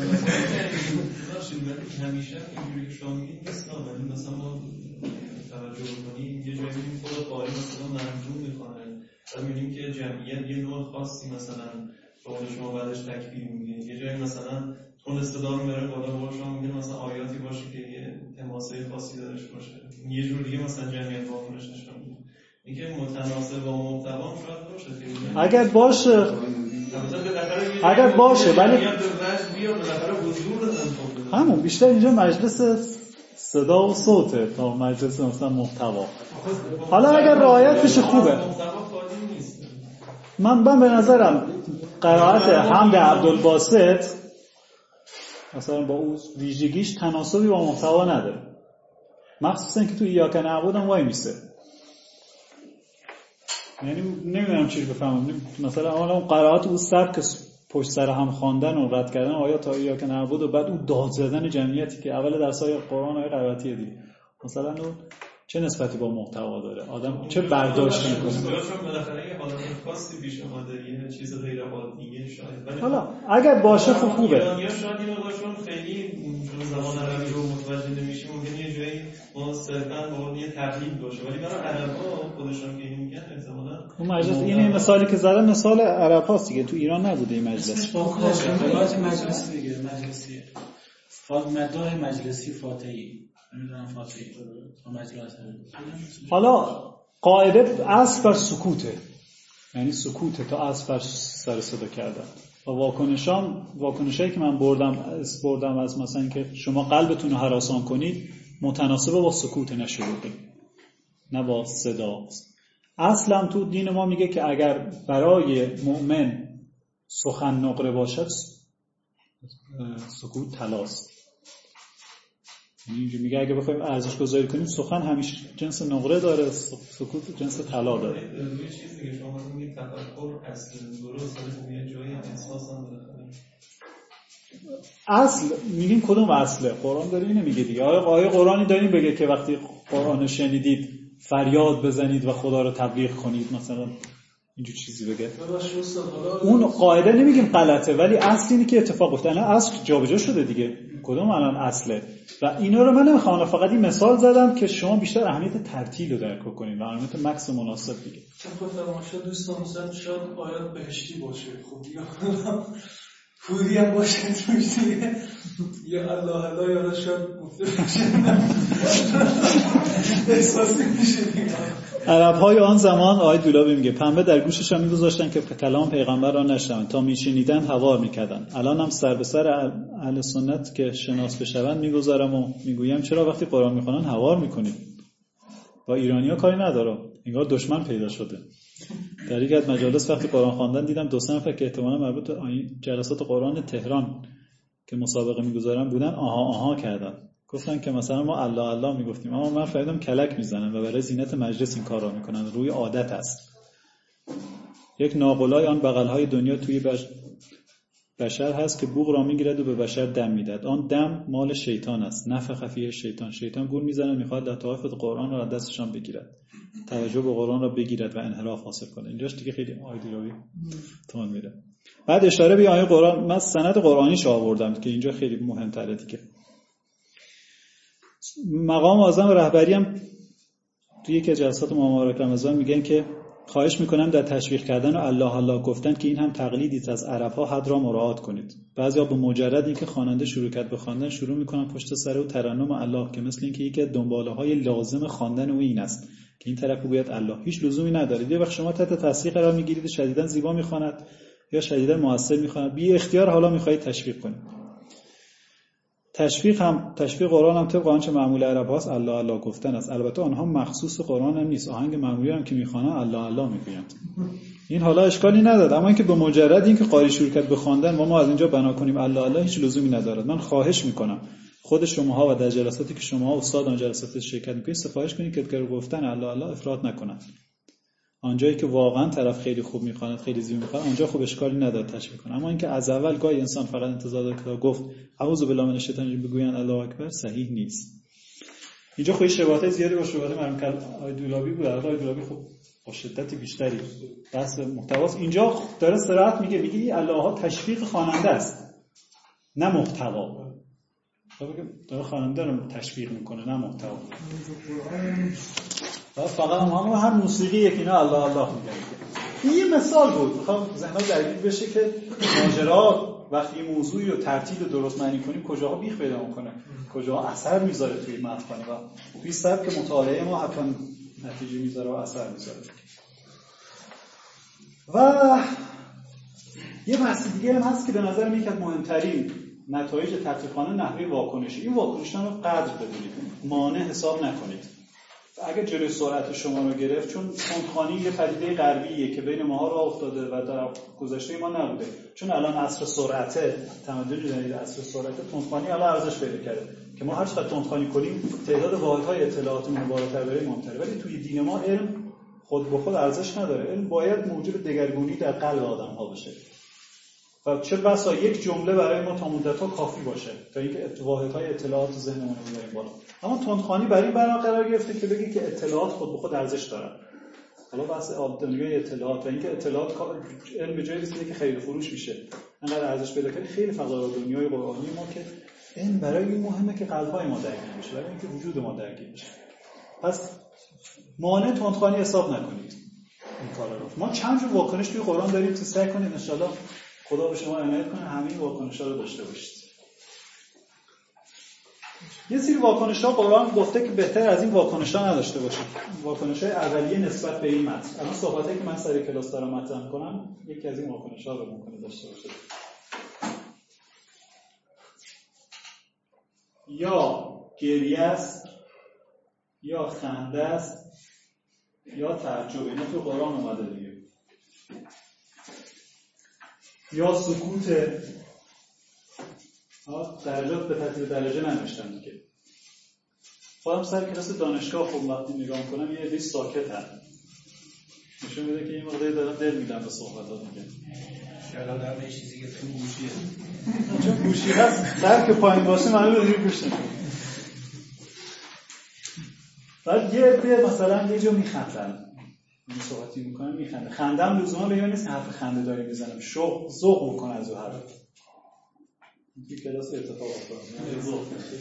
همیشه اینجوری شما میگید نیست، ولی مثلا ما توجه بکنیم یه جایی می‌بینیم خود قاری مثلا منظوم می‌کنه و می‌بینیم که جمعیت یه نوع خاصی مثلا شما شما بعدش تکبیر میگید، یه جایی مثلا تون صدا میبره بالا بالا شما میگید مثلا آیاتی باشه که یه تماسه خاصی داشته باشه، یه جور دیگه مثلا جمعیت واکنش نشون میده. اینکه متناسب با محتوا شاید باشه، اگر باشه اگر باشه ولی همون بیشتر اینجا مجلس صدا و صوته تا مجلس مثلا محتوا. حالا اگر رعایت بشه خوبه. من من به نظرم قرائت حمد عبدالباسط مثلا با اون ویژگیش تناسبی با محتوا نداره، مخصوصا که تو ایاک نعبد هم وای میسه. یعنی نمیدونم چی رو بفهمم، مثلا حالا اون قرائت اون سبک پشت سر هم خواندن و رد کردن آیات تا ایاک نعبد و بعد اون داد زدن جمعیتی که اول درسای قرآن های قرائتیه دیگه، مثلا اون چه نسبتی با محتوا داره؟ آدم چه برداشتی میکنه؟ چون بالاخره یه حالت خاصی پیش اومده، یه چیز غیر عادیه شاید. حالا اگر باشه خب خوبه. ایرانی‌ها شاید اینو باشون خیلی چون زبان عربی رو متوجه نمیشیم، ممکنه یه جایی ما صرفاً با یه تقلید باشه، ولی برای عرب‌ها خودشون که اینو میگن احتمالاً اون مجلس این مثالی که زدن مثال عرب‌هاست دیگه، تو ایران نبوده این مجلس. باشه مجلسی دیگه، مجلسی. مداح مجلسی فاتحی. نمیدونم فاتحی تو مجلس. حالا قاعده اصل بر سکوته، یعنی سکوته تا اصل بر سر صدا کردن. و واکنشام واکنشایی که من بردم از بردم از مثلا که شما قلبتون رو هراسان کنید متناسب با سکوت نشروقی، نه با صدا. اصلا تو دین ما میگه که اگر برای مؤمن سخن نقره باشد سکوت طلاست. اینجوری میگه اگه بخوایم ارزش گذاری کنیم سخن همیشه جنس نقره داره، سکوت جنس طلا داره. یه چیزی که شما میگید تفکر اصل درست ولی یه جایی احساس هم داره. اصل میگیم کدوم اصله؟ قرآن داره اینو میگه دیگه. آیه آیه قرآنی داریم بگه که وقتی قرآن شنیدید فریاد بزنید و خدا رو تبلیغ کنید، مثلا اینجور چیزی بگه. اون قاعده نمیگیم غلطه، ولی اصل اینه که اتفاق افتاد. الان اصل جابجا شده دیگه، کدوم الان اصله؟ و اینا رو من نمیخوام، فقط این مثال زدم که شما بیشتر اهمیت ترتیل رو درک کنید و اهمیت مکس مناسب دیگه. چون فرمایشات دوستان مثلا شاید آیات بهشتی باشه، خب یا پوری هم باشه توش دیگه، یا الله الله یا شاید گفته باشه احساسی میشه دیگه. عرب‌های آن زمان آیه دولابی میگه پنبه در گوششان می‌گذاشتن که کلام پیغمبر را نشنوند، تا میشنیدن هوار می‌کردند. الان هم سر به سر اهل سنت که شناس بشوند می‌گذارم و میگویم چرا وقتی قرآن می‌خوانن هوار می‌کنید؟ با ایرانی‌ها کاری نداره، انگار دشمن پیدا شده. در یک از مجالس وقتی قرآن خواندن دیدم دو سه نفر که احتمالاً مربوط به جلسات قرآن تهران که مسابقه می‌گذارن بودن آها آها کردن. گفتن که مثلا ما الله الله میگفتیم، اما من فهمیدم کلک میزنن و برای زینت مجلس این کارا میکنن، روی عادت است. یک ناقلای آن بغل‌های دنیا توی بش... بشر هست که بوق را میگیرد و به بشر دم میدهد. آن دم مال شیطان است، نفخ خفیه شیطان. شیطان گول میزنه میخواد لطائف قرآن را دستشان بگیرد، توجه به قرآن را بگیرد و انحراف حاصل کنه. اینجاش دیگه خیلی آیدیولوژی تون میره. بعد اشاره به آیه قرآن، من سند قرآنیش آوردم که اینجا خیلی مهم‌تره دیگه. مقام اعظم رهبری هم توی یکی از جلسات مبارک رمضان میگن که خواهش میکنم در تشویق کردن و الله الله گفتن که این هم تقلیدی از عرب‌ها، حد را مراعات کنید. بعضیا به مجرد اینکه خواننده شروع کرد به خواندن شروع میکنن پشت سر او ترنم الله، که مثل اینکه یکی از دنباله‌های لازم خواندن او این است که این طرف بگوید الله. هیچ لزومی نداره. یه وقت شما تحت تاثیر قرار میگیرید، شدیداً زیبا میخواند یا شدیداً موثر میخواند، بی اختیار حالا میخواهید تشویق کنید. تشویق هم تشویق قرآن هم طبق آنچه معمول عرب هاست الله الله گفتن است. البته آنها مخصوص قرآن هم نیست، آهنگ معمولی هم که میخوانن الله الله میگویند. این حالا اشکالی نداره، اما اینکه به مجرد اینکه قاری شروع کرد به خواندن و ما از اینجا بنا کنیم الله الله هیچ لزومی نداره. من خواهش میکنم خود شماها و در جلساتی که شماها استاد آن جلسات شرکت میکنید سفارش کنید که که گفتن الله الله افراط نکنند. آنجایی که واقعا طرف خیلی خوب میخواند، خیلی زیاد میخواند، اونجا خوب اشکالی نداره تشریح کنه. اما اینکه از اول گاهی انسان فقط انتظار داره که گفت اعوذ بالله من الشیطان الرجیم بگوین الله اکبر صحیح نیست. اینجا خودی شباهت زیادی با شباهت مرحوم آقای دولابی بود. آقای دولابی خب با شدت بیشتری بحث محتواس اینجا داره صراحت میگه میگه این الله ها تشویق خواننده است نه محتوا. داره خواننده رو تشویق میکنه نه محتوا. فقط هم هر موسیقی یک اینا الله الله میگه. این یه مثال بود. میخوام ذهن‌ها درگیر بشه که ماجرا وقتی موضوعی رو ترتیب درست معنی کنیم کجاها بیخ پیدا میکنه، کجاها اثر میذاره توی متن و توی سبک مطالعه ما حتما نتیجه میذاره و اثر میذاره. و یه بحث دیگه هم هست که به نظر من یکی از مهمترین نتایج تحقیقانه نحوه واکنشی. این واکنشان رو قدر بدونید، مانع حساب نکنید. اگه جلوی سرعت شما رو گرفت، چون تندخوانی یه پدیده غربیه که بین ماها راه افتاده و در گذشته ما نبوده، چون الان عصر سرعته، تمدن جدید عصر سرعته، تندخوانی الان ارزش پیدا کرده که ما هر چقدر تندخوانی کنیم تعداد واحدهای اطلاعاتمون بالاتر بره مهمتره. ولی توی دین ما علم خود به خود ارزش نداره. علم باید موجب دگرگونی در قلب آدم‌ها باشه و چه بسا یک جمله برای ما تا مدت‌ها کافی باشه تا اینکه واحدهای اطلاعات ذهنمون رو ببریم بالا. اما تندخوانی برای این بنا قرار گرفته که بگی که اطلاعات خود به خود ارزش دارن. حالا بحث دنیای اطلاعات و اینکه اطلاعات علم به جایی رسیده که خیلی فروش میشه، انقدر ارزش پیدا کنه. خیلی فضا دنیای قرآنی ما که علم برای این مهمه که قلب‌های ما درگیر بشه، برای اینکه وجود ما درگیر بشه. پس مانع تندخوانی حساب نکنید این کارا رو. ما چند جور واکنش توی قرآن داریم که سعی کنید ان شاءالله خدا به شما عنایت کنه همین واکنش‌ها رو داشته باشید. یه سری واکنش‌ها قرآن گفته که بهتر از این واکنش‌ها نداشته باشید. واکنش‌های اولیه نسبت به این متن. الان صحبتایی که من سر کلاس دارم مطرح می‌کنم یکی از این واکنش‌ها رو ممکنه داشته باشه. یا گریه است، یا خنده است، یا تعجب. اینا تو قرآن اومده دیگه. یا سکوت. درجات به ترتیب درجه ننوشتم دیگه. خودم سر کلاس دانشگاه خب وقتی نگاه می‌کنم یه عده ساکتن. نشون میده که این مقداری دارن دل میدن به صحبتات دیگه. شاید در یه چیزی که تو گوشیه. چون گوشی هست سر که پایین باشه معلومه دیگه گوش نمی‌کنه. بعد یه عده مثلا یه جا میخندن. این صحبتی میکنن میخنده. خندم لزوما به این نیست که حرف خنده داری میزنم. شوق ذوق میکنه از اون حرف. این کلاس اتفاق افتاد. ذوق.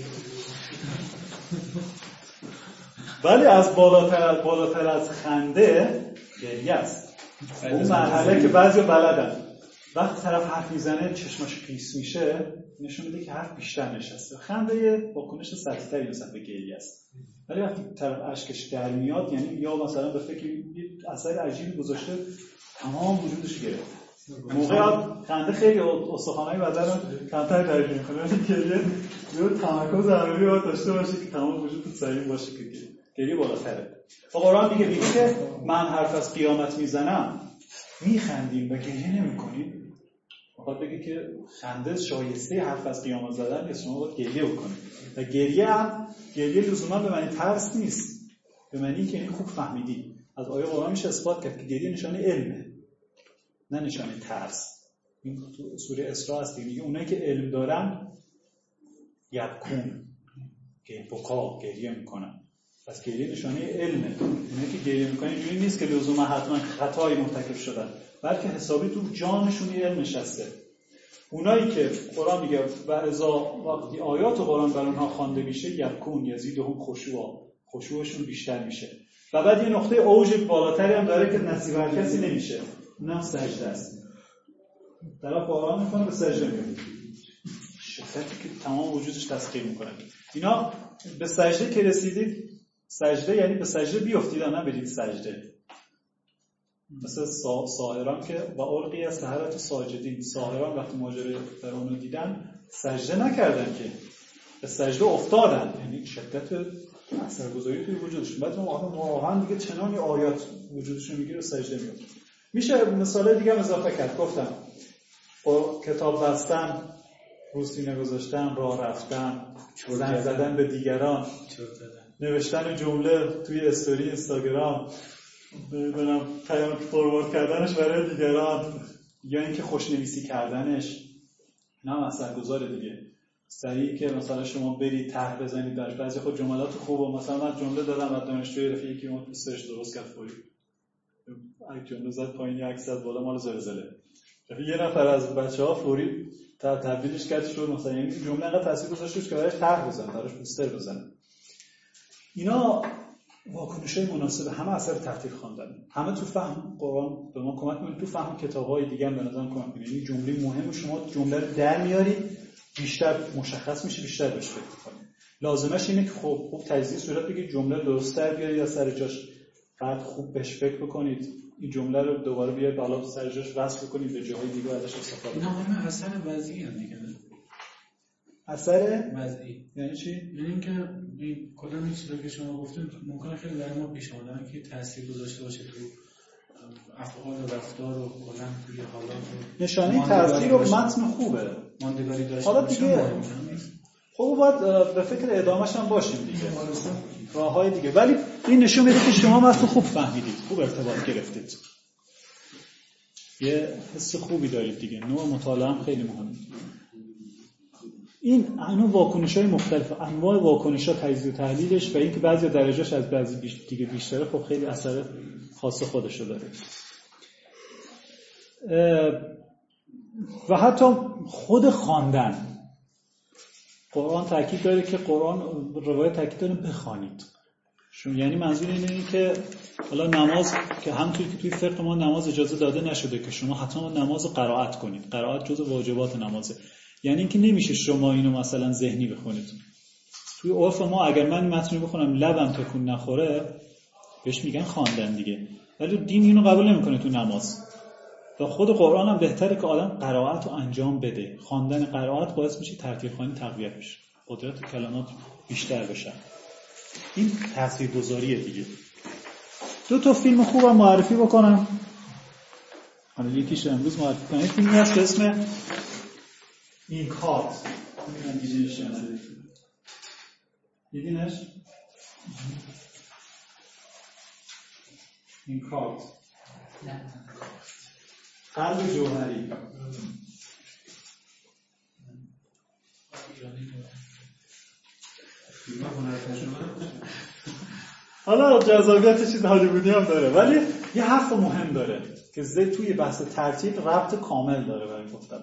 ولی از بالاتر بالاتر از خنده گریه است. اون مرحله که بعضی بلدن. وقتی طرف حرف میزنه چشماش قیس میشه نشون میده که حرف بیشتر نشسته. خنده یه واکنش سطحی‌تری نسبت به گریه است. ولی وقتی طرف اشکش در میاد یعنی یا مثلا به فکر یه اثر عجیبی گذاشته تمام وجودش گرفته. موقع خنده خیلی استخوانای بدن رو کمتر درگیر می‌کنه ولی گریه یه تمرکز ضروری باید داشته باشه که تمام وجودت سلیم باشه که گریه بالاتره. و قرآن میگه میگه که من حرف از قیامت میزنم میخندیم و گریه نمی‌کنیم. میخواد بگه که خنده شایسته حرف از قیامت زدن نیست، شما باید گریه بکنید. و گریه هم گریه لزوما به معنی ترس نیست، به معنی که این خوب فهمیدی. از آیه قرآن میشه اثبات کرد که گریه نشانه علمه نه نشانه ترس. این تو سوره اسراء هست میگه اونایی که علم دارن یبکون که بکا گریه میکنن. پس گریه نشانه علمه. اونایی که گریه میکنن اینجوری نیست که لزوما حتما خطایی مرتکب شدن، بلکه حسابی تو جانشون علم نشسته. اونایی که قرآن میگه و اذا وقتی آیات قرآن بر اونها خوانده میشه یبکون یزیدهم خشوعا، خشوعشون بیشتر میشه. و بعد یه نقطه اوج بالاتری هم داره که نصیب هر کسی نمیشه، اونم سجده است. طرف قرآن میکنه به سجده میاد، شدتی که تمام وجودش تسخیر میکنه. اینا به سجده که رسیدید، سجده یعنی به سجده بیافتید نه برید سجده. مثل ساحران که و القی السحرة ساجدین، ساحران وقتی ماجرای فرعون رو دیدن سجده نکردن که به سجده افتادن، یعنی شدت اثرگذاری توی وجودشون. بعد اون واقعا دیگه چنانی آیات وجودشون میگیره سجده میاد. میشه مثال دیگه هم اضافه کرد. گفتم با کتاب بستن رو سینه گذاشتن، راه رفتن، زنگ زدن به دیگران، نوشتن جمله توی استوری اینستاگرام، نمیدونم پیام فوروارد کردنش برای دیگران، یا اینکه خوشنویسی کردنش، نه اثرگذار دیگه. سریع که مثلا شما برید طرح بزنید درش، بعضی خود جملات خوبه، مثلا من جمله دادم و دانشجوی رفیقی یکی اون استورش درست کرد فوری اگه جمله زد پایین عکس زد بالا مال زلزله، یه نفر از بچه‌ها فوری تبدیلش کرد شد مثلا این جمله انقدر تاثیر گذاشت که براش طرح بزنه، براش پوستر بزنه. اینا واکنش‌های مناسب همه اثر ترتیب خواندن، همه تو فهم قرآن به ما کمک می‌کنه، تو فهم کتاب‌های دیگه هم به نظرم کمک می‌کنه. یعنی جمله مهمه شما جمله رو در میارید، بیشتر مشخص میشه، بیشتر بهش فکر کنید. لازمش اینه که خب خوب تجزیه صورت بگید، جمله درست در بیارید یا سر جاش، بعد خوب بهش فکر بکنید، این جمله رو دوباره بیارید بالا سر جاش وصل بکنید به جاهای دیگه ازش استفاده کنید. اینا همه اثر وضعی هم دیگه. اثر وضعی یعنی چی؟ یعنی اینکه این کلا این چیزی که شما گفتید ممکنه خیلی برای ما پیش اومدن که تاثیر گذاشته باشه تو افعال و رفتار و کلا توی حالات نشانه تاثیر و متن خوبه، ماندگاری داشته حالا دیگه خب باید به فکر ادامهش هم باشیم دیگه، راههای دیگه. ولی این نشون میده که شما متن خوب فهمیدید، خوب ارتباط گرفتید، یه حس خوبی دارید دیگه. نوع مطالعه هم خیلی مهمه. این انواع واکنش‌های مختلف، انواع واکنش‌ها، تجزیه و تحلیلش و اینکه بعضی درجه‌اش از بعضی بیش دیگه بیشتره، خب خیلی اثر خاص خودشو داره. و حتی خود خواندن، قرآن تاکید داره که قرآن روایت تاکید داره بخوانید. یعنی منظور اینه که حالا نماز که همونطوری که توی فقه ما نماز اجازه داده نشده که شما حتما نماز قرائت کنید، قرائت جزء واجبات نمازه. یعنی اینکه نمیشه شما اینو مثلا ذهنی بخونید. توی عرف ما اگر من متن بخونم لبم تکون نخوره بهش میگن خواندن دیگه، ولی دین اینو قبول نمیکنه تو نماز. و خود قرآن هم بهتره که آدم قرائت رو انجام بده. خواندن قرائت باعث میشه ترتیب خوانی تقویت بشه، قدرت کلمات بیشتر بشه. این تاثیرگذاریه دیگه. دو تا فیلم خوبم معرفی بکنم. حالا یکیش امروز معرفی کنم. فیلمی هست به اسم این کات. من دیدینش ندیدم. دیدینش؟ این کات. نه. قلب جوهری. حالا جذابیت چیز هالیوودی هم داره، ولی یه حرف مهم داره که زد توی بحث ترتیب ربط کامل داره برای گفتن.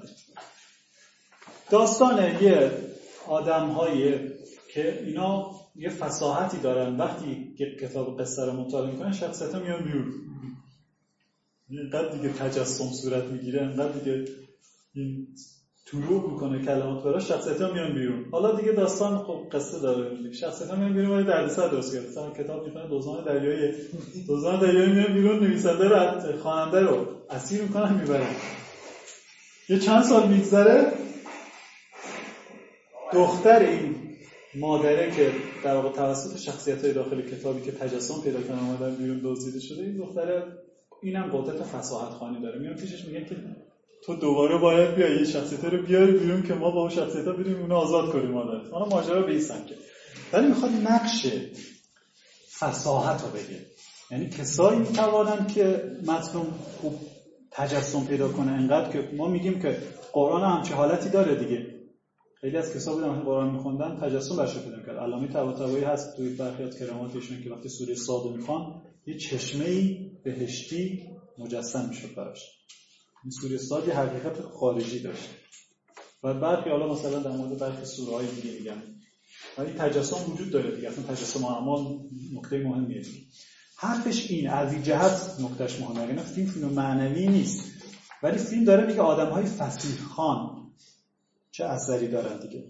داستان یه آدم‌هایی که اینا یه فصاحتی دارن، وقتی که کتاب قصه رو مطالعه می‌کنن شخصیت‌ها میان بیرون. اینقدر دیگه تجسم صورت میگیره، اینقدر دیگه این طلوع میکنه کلمات براش، شخصیت‌ها میان بیرون. حالا دیگه داستان خب قصه داره، شخصیت‌ها میان بیرون ولی دردسر درست کرده. مثلا کتاب میکنه دزدان دریایی، دزدان دریایی میان بیرون، نویسنده رو، خواننده رو اسیر میکنن میبرن. یه چند سال میگذره، دختر این مادره که در واقع توسط شخصیت‌های داخل کتابی که تجسم پیدا کردن اومدن بیرون دزدیده شده، این دختره اینم قدرت فصاحت خوانی داره. میان پیشش میگن که تو دوباره باید بیای یه شخصیت رو بیاری بیرون که ما با اون شخصیت‌ها بریم اونو آزاد کنیم مادر. حالا ماجرا به این سمته. ولی میخواد نقش فصاحت رو بگه. یعنی کسایی میتوانن که متن خوب تجسم پیدا کنه، انقدر که ما میگیم که قرآن همچین حالتی داره دیگه. خیلی از کسایی بودن که قرآن میخوندن تجسم برش پیدا کرد. علامه طباطبایی هست توی برخی از کراماتشون که وقتی سوره صاد میخوان یه چشمه‌ای بهشتی مجسم میشد براش. این سوره صاد یه حقیقت خارجی داشت. و برخی حالا مثلا در مورد برخی سوره‌های دیگه میگن. ولی تجسم وجود داره دیگه. اصلا تجسم اعمال نکته مهمیه. حرفش این از این جهت نکتهش مهمه. یعنی فیلم فیلم معنوی نیست. ولی فیلم داره میگه آدم‌های فصیح خوان چه اثری دارن دیگه.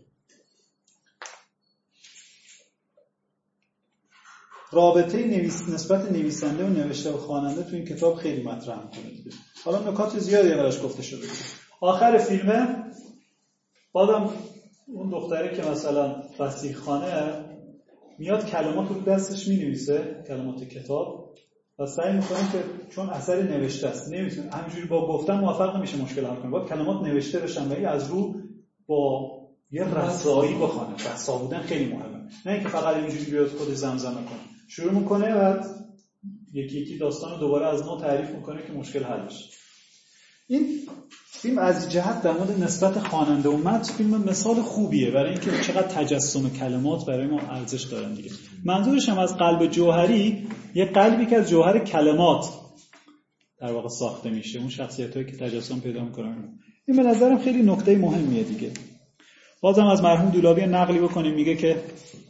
رابطه نویس نسبت نویسنده و نوشته و خواننده تو این کتاب خیلی مطرح می‌کنه دیگه. حالا نکات زیادی براش گفته شده. آخر فیلمه بعدم اون دختره که مثلا فصیح خانه میاد کلمات رو دستش می‌نویسه، کلمات کتاب، و سعی می‌کنه که چون اثر نوشته است نمی‌تونه همینجوری با گفتن موفق نمیشه مشکل حل کنه. باید کلمات نوشته بشن ولی از رو با یه رسایی بخونه. رسا بودن خیلی مهمه، نه اینکه فقط اینجوری بیاد خود زمزمه کنه. شروع میکنه بعد یکی یکی داستان رو دوباره از نو تعریف میکنه که مشکل حل بشه. این فیلم از جهت در مورد نسبت خواننده و متن فیلم مثال خوبیه برای اینکه چقدر تجسم کلمات برای ما ارزش دارن دیگه. منظورش هم از قلب جوهری یه قلبی که از جوهر کلمات در واقع ساخته میشه، اون شخصیتایی که تجسم پیدا میکنن. این به نظرم خیلی نکته مهمیه دیگه. بازم از مرحوم دولابی نقلی بکنیم، میگه که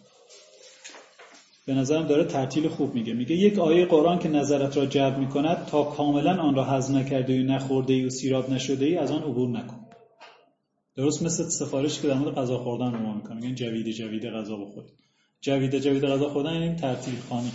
به نظرم داره ترتیل خوب میگه. میگه یک آیه قرآن که نظرت را جلب میکند تا کاملا آن را هضم نکرده و نخورده ای و سیراب نشده ای از آن عبور نکن. درست مثل سفارش که در مورد غذا خوردن رو ما میکنه، میگن جوید جوید غذا بخورید. جوید جوید غذا خوردن یعنی ترتیل خوانی.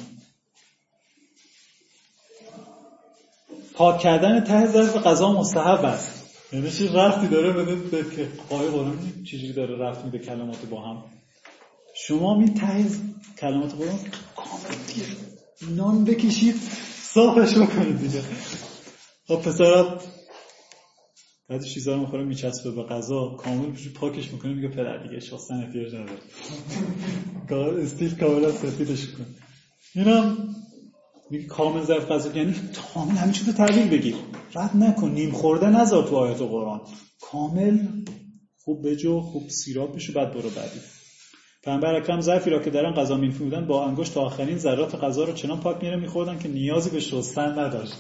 پاک کردن ته ظرف غذا مستحب است. یعنی چی رفتی داره بده به که آیه قرآن چجوری داره رفت میده کلمات با هم. شما می ته کلمات قرآن کامل دیگه نان بکشید صافش بکنید دیگه. خب پسرم بعد چیزا رو میخوره میچسبه به غذا، کامل پاکش میکنه، میگه پدر دیگه شستن احتیاج نداره. کار استیل کاملا سفیدش کن. اینم میگه کامل ظرف غذا یعنی کامل همه چیزو تحویل بگیر، رد نکن، نیم خورده نذار تو آیات قرآن، کامل خوب بجو، خوب سیراب بشو، بعد برو بعدی. پیامبر اکرم ظرفی را که درن غذا می‌نفودن با انگشت تا آخرین ذرات غذا رو چنان پاک می‌ره می‌خوردن که نیازی به شستن نداشت.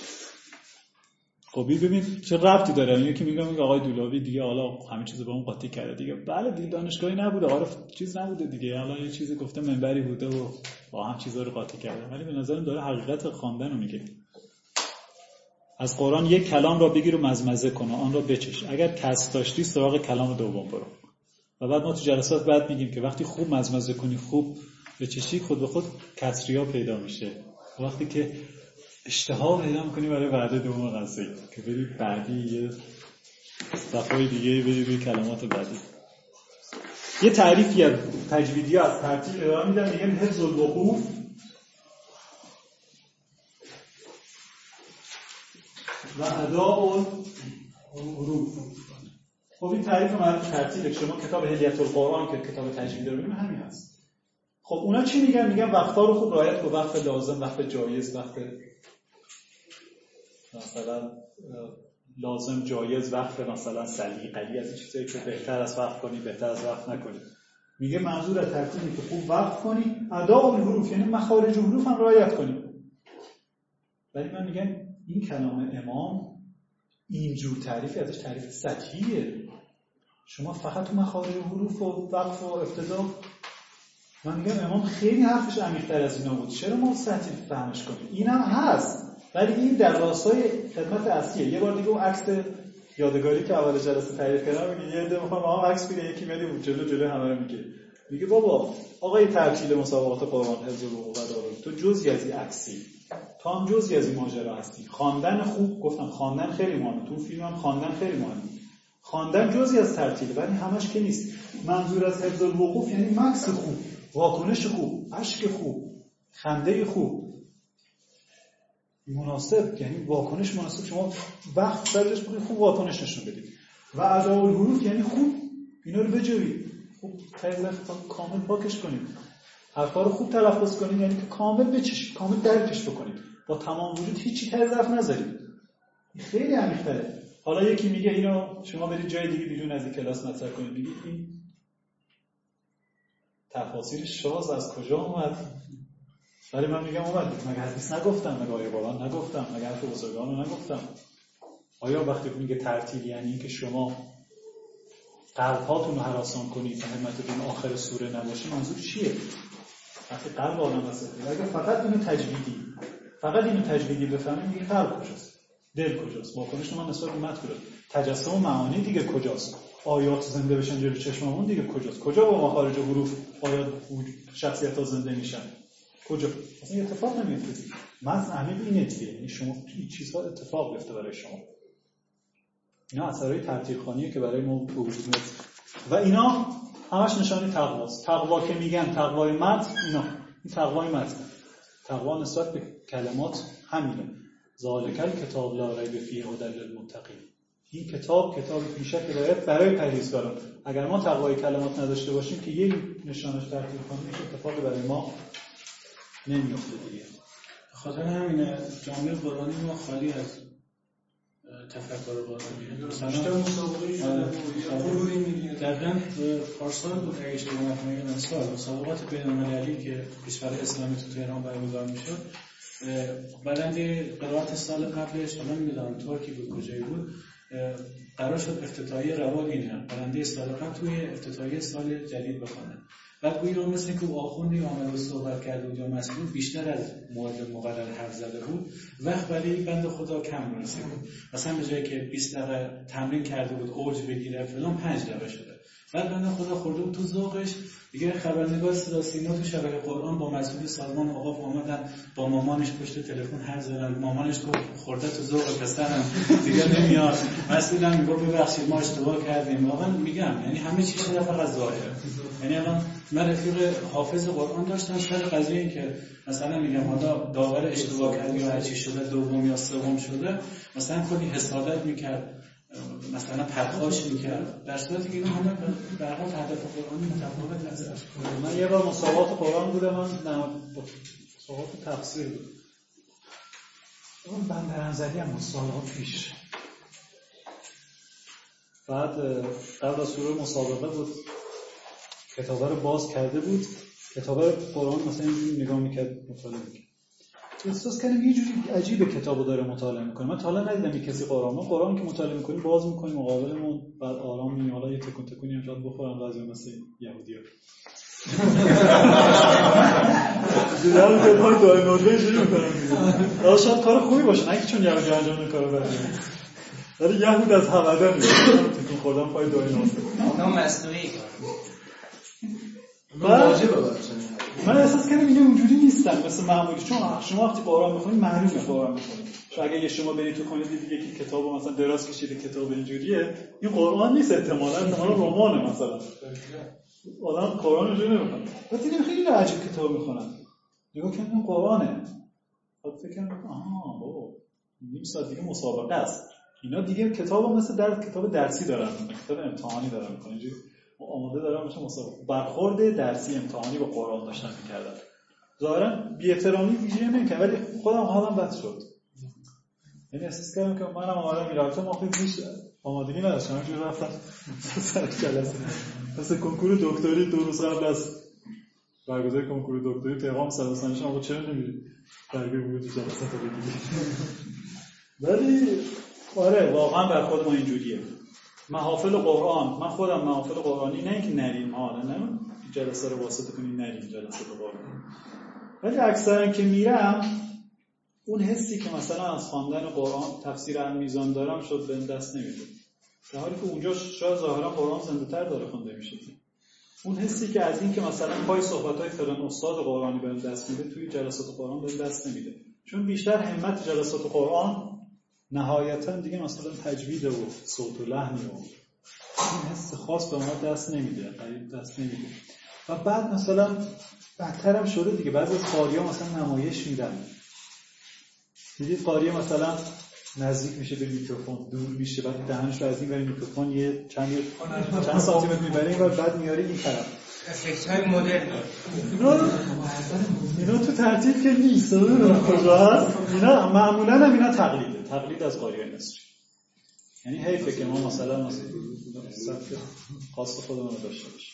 خب ببین چه ربطی داره. اینه که میگم میگه آقای دولابی دیگه حالا همه چیزو با اون قاطی کرده دیگه. بله دیگه دانشگاهی نبوده، آره چیز نبوده دیگه، حالا یه چیزی گفته منبری بوده و با هم چیزا رو قاطی کرده، ولی به نظرم داره حقیقت خواندن رو میگه. از قرآن یک کلام را بگیر و مزمزه کن و آن را بچش، اگر کس داشتی سراغ کلام دوم برو. و بعد ما تو جلسات بعد میگیم که وقتی خوب مزمزه کنی، خوب بچشی، خود به خود کسریا پیدا میشه. وقتی که اشتها پیدا میکنی برای وعده دوم غذایی که بری بعدی یه صفحه دیگه بری روی کلمات بعدی. یه تعریفی از تجویدی از ترتیب ارائه میدن، میگن حفظ الوقوف و اداء الحروف. خب این تعریف مربوط به ترتیب شما کتاب هلیت القرآن که کتاب تجوید رو میگن همین هست. خب اونا چی میگن؟ میگن وقتا رو خوب رعایت کن، وقت لازم، وقت جایز، وقت مثلا لازم، جایز، وقت مثلا سلیقه‌ای، از این چیزایی که بهتر از وقت کنی، بهتر از وقت نکنی. میگه منظور از ترتیبی که خوب وقت کنی، اداء الحروف یعنی مخارج حروف هم رعایت کنی. ولی من میگم این کلام امام اینجور تعریفی ازش تعریف سطحیه. شما فقط تو مخارج حروف و وقف و ابتدا، من میگم امام خیلی حرفش عمیق‌تر از اینا بود. چرا ما سطحی فهمش کنیم؟ اینم هست ولی این در راستای خدمت اصلیه. یه بار دیگه اون عکس یادگاری که اول جلسه تعریف کردم، میگه یه عده میخوام با هم عکس بگیرن، یکی میاد بود جلو جلو همه رو میگه میگه بابا آقای ترتیل مسابقات قرآن حفظ الوقوف و دارو، تو جزئی از این عکسی، تو هم جزئی از این ماجرا هستی. خواندن خوب، گفتم خواندن خیلی مهمه، تو فیلم هم خواندن خیلی مهمه. خواندن جزئی از ترتیل ولی همش که نیست. منظور از حفظ الوقوف یعنی مکث خوب، واکنش خوب، اشک خوب، خنده خوب مناسب، یعنی واکنش مناسب. شما وقت سرش کنید خوب واکنش نشون بدید. و اداء الحروف یعنی خوب اینا رو بجوید، خوب تا کامل پاکش کنید، حرفا رو خوب تلفظ کنید، یعنی که کامل بچشید، کامل درکش بکنید، با تمام وجود هیچی ته ظرف نذارید. این خیلی عمیق‌تره. حالا یکی میگه اینو شما برید جای دیگه بیرون از این کلاس مطرح کنید، میگه این تفاسیر شاذ از کجا اومد؟ ولی من میگم اومد، مگه حدیث نگفتم، مگه آیه قرآن نگفتم، مگه حرف بزرگان رو نگفتم؟ آیا وقتی میگه ترتیل یعنی که شما قلب‌هاتون رو هراسان کنید، همتتون آخر سوره نباشه؟ منظور چیه؟ وقتی قلب آدم واسطه، اگه فقط اینو تجویدی فقط اینو تجویدی بفهمیم، میگه قلب کجاست؟ دل کجاست؟ واکنش ما نسبت به متن کجاست؟ تجسم معانی دیگه کجاست؟ آیات زنده بشن جلوی چشممون دیگه کجاست؟ کجا با مخارج حروف آیات شخصیت‌ها زنده میشن؟ کجا؟ اصلا یه اتفاق نمیفته. متن عمیق اینه دیگه، یعنی شما این چیزها اتفاق بیفته برای شما. اینا اثرای ترتیل‌خوانیه که برای ما تو وجود میاد و اینا همش نشانه تقواست. تقوا که میگن تقوای متن، اینا این تقوای متن. تقوا نسبت به کلمات همینه. ذالک الکتاب لا ریب فیه هدی للمتقین. این کتاب کتاب پیشک هدایت برای پرهیزگاران. اگر ما تقوای کلمات نداشته باشیم که یک نشانش ترتیب کنیم هیچ اتفاقی برای ما نمیفته دیگه. خاطر همین جامعه قرآنی ما خالی از تفکر قرآنی مثلا مسابقه شده قروری میگه دقیقاً پارسال بود اگه اشتباه نکنم امسال مسابقات بین‌المللی که کشور اسلامی تو تهران برگزار میشد برنده قرائت سال قبلش حالا نمیدونم ترکی بود کجایی بود قرار شد افتتاحیه روال اینه برنده سال قبل توی افتتاحیه سال جدید بخونه. بعد گویا مثل که او آخوندی آمده و صحبت کرده بود یا مسئول بیشتر از مورد مقرر حرف زده بود وقت برای بنده خدا کم رسید. مثلا به جایی که بیست دقیقه تمرین کرده بود اوج بگیره فلان پنج دقیقه شده. بعد بنده خدا خورده بود تو ذوقش دیگه خبرنگار صدا سیما تو شبکه قرآن با مسئول سازمان اوقاف اومدن با مامانش پشت تلفن حرف زدن. مامانش گفت خورده تو ذوق پسرم دیگه نمیاد. مسئولم میگه ببخشید ما اشتباه کردیم. واقعا میگم یعنی همه چیز شده فقط ظاهره. یعنی الان من رفیق حافظ قرآن داشتم سر قضیه این که مثلا میگم حالا داور اشتباه کرد یا هر چی شده دوم یا سوم شده مثلا کلی حسادت میکرد مثلا پرخاش میکرد در صورتی که اینا همه به هر حال هدف قرآنی متفاوت هست. من یه بار مسابقات قرآن بودم من مسابقات تفسیر بود اون بندرانزلی هم مسابقات پیش بعد قبل از شروع مسابقه بود کتابه رو باز کرده بود کتابه قرآن مثلا اینجوری نگاه میکرد مطالعه میکرد احساس کردم یه جوری عجیبه کتابو داره مطالعه میکنه. من تا حالا ندیدم یک کسی قرآن ما قرآن که مطالعه میکنیم باز میکنیم مقابلمون بعد آرام میگیم حالا یه تکون تکونی هم شاید بخورن بعضی مثل یهودی‌ها دیدم که ما دائم نوزه اینجوری میکنم حالا شاید کار خوبی باشه نه که چون یهودی انجام این کارو بدیم ولی یهود از همدن میگم تکون خوردن پای دائم نوزه اونم مصنوعی من احساس کردم اینا اونجوری نیستن مثل معمولی چون شما وقتی قرآن میخونید معلومه قرآن میخونید چون اگه شما برید تو خونه دیدید یکی کتابو مثلا دراز کشیده کتاب اینجوریه این قرآن نیست احتمالاً احتمالاً رمانه مثلا آدم قرآن اینجوری نمیخونه بعد دیدم خیلی عجیب کتاب میخونن نگاه کردم این قرآنه بعد فکر کردم آها بابا نیم ساعت دیگه مسابقه است اینا دیگه کتابو مثل در کتاب درسی دارن کتاب امتحانی دارن میکنن اینجوری آماده دارم میشه مسابقه برخورد درسی امتحانی با قرآن داشتن میکردن ظاهرا بی‌احترامی ویژه نمیکنه ولی خودم حالم بد شد یعنی احساس کردم که منم آماده میرفتم آخه هیچ آمادگی نداشتم همینجوری رفتم سر جلسه مثل کنکور دکتری دو روز قبل از برگزاری کنکور دکتری پیغام صد و سنجش آقا چرا نمیری درگیر بود جلسه تا بگیری ولی آره واقعا برخورد ما اینجوریه. محافل قرآن من خودم محافل قرآنی نه اینکه نریم ها نه جلسه رو واسطه کنیم نریم جلسه قرآن ولی اکثرا که میرم اون حسی که مثلا از خواندن قرآن تفسیر المیزان دارم شد بهم دست نمیده در حالی که اونجا شاید ظاهرا قرآن زنده تر داره خونده میشه اون حسی که از این که مثلا پای صحبت‌های فلان استاد قرآنی بهم دست میده توی جلسات قرآن بهم دست نمیده چون بیشتر همت جلسات قرآن نهایتا دیگه مثلا تجوید و صوت و لحنی و این حس خاص به ما دست نمیده قریب دست نمیده و بعد مثلا بدترم شده دیگه بعضی از قاری‌ها مثلا نمایش میدن دیدید قاری مثلا نزدیک میشه به میکروفون دور میشه بعد دهنش رو از این ور میکروفون یه چند چند سانتی متر میبره این ور بعد میاره این طرف افکت‌های مدرن اینا اینا تو ترتیب که نیست کجا هست اینا معمولا هم اینا تقلیده تقلید از قاری‌های مصری یعنی حیفه که ما مثلا مثلا سبک خاص خودمون رو داشته باشیم.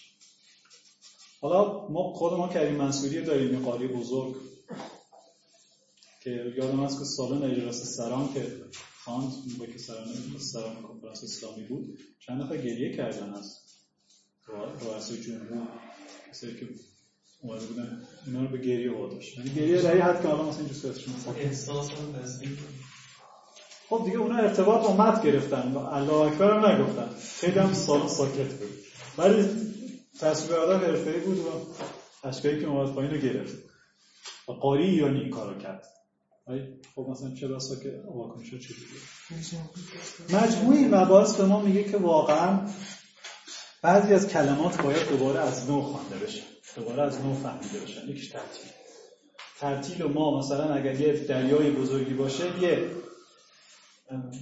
حالا ما خود ما کریم منصوری داریم یه قاری بزرگ که یادم هست که سالن اجلاس سران که خواند موقعی که سران سران کنفرانس اسلامی بود چند دفعه گریه کردن از رؤسای جمهور کسایی که اومده بودن اینا رو به گریه واداشت یعنی گریه در این حد که حالا مثلا اینجا صورتشون احساس هم تصدیق خب دیگه اونا ارتباط با مد گرفتن الله اکبر هم نگفتن خیلی هم سالن ساکت بود ولی تصویر آدم حرفه‌ای بود و اشکایی که اومد پایین رو گرفت و قاری ایرانی این کار رو کرد خب مثلا چه بسا که واکنش ها چه دیگه مجموعی مباحث به ما میگه که واقعا بعضی از کلمات باید دوباره از نو خوانده بشه دوباره از نو فهمیده بشن. یکیش ترتیل ترتیل و ما مثلا اگر یه دریای بزرگی باشه یه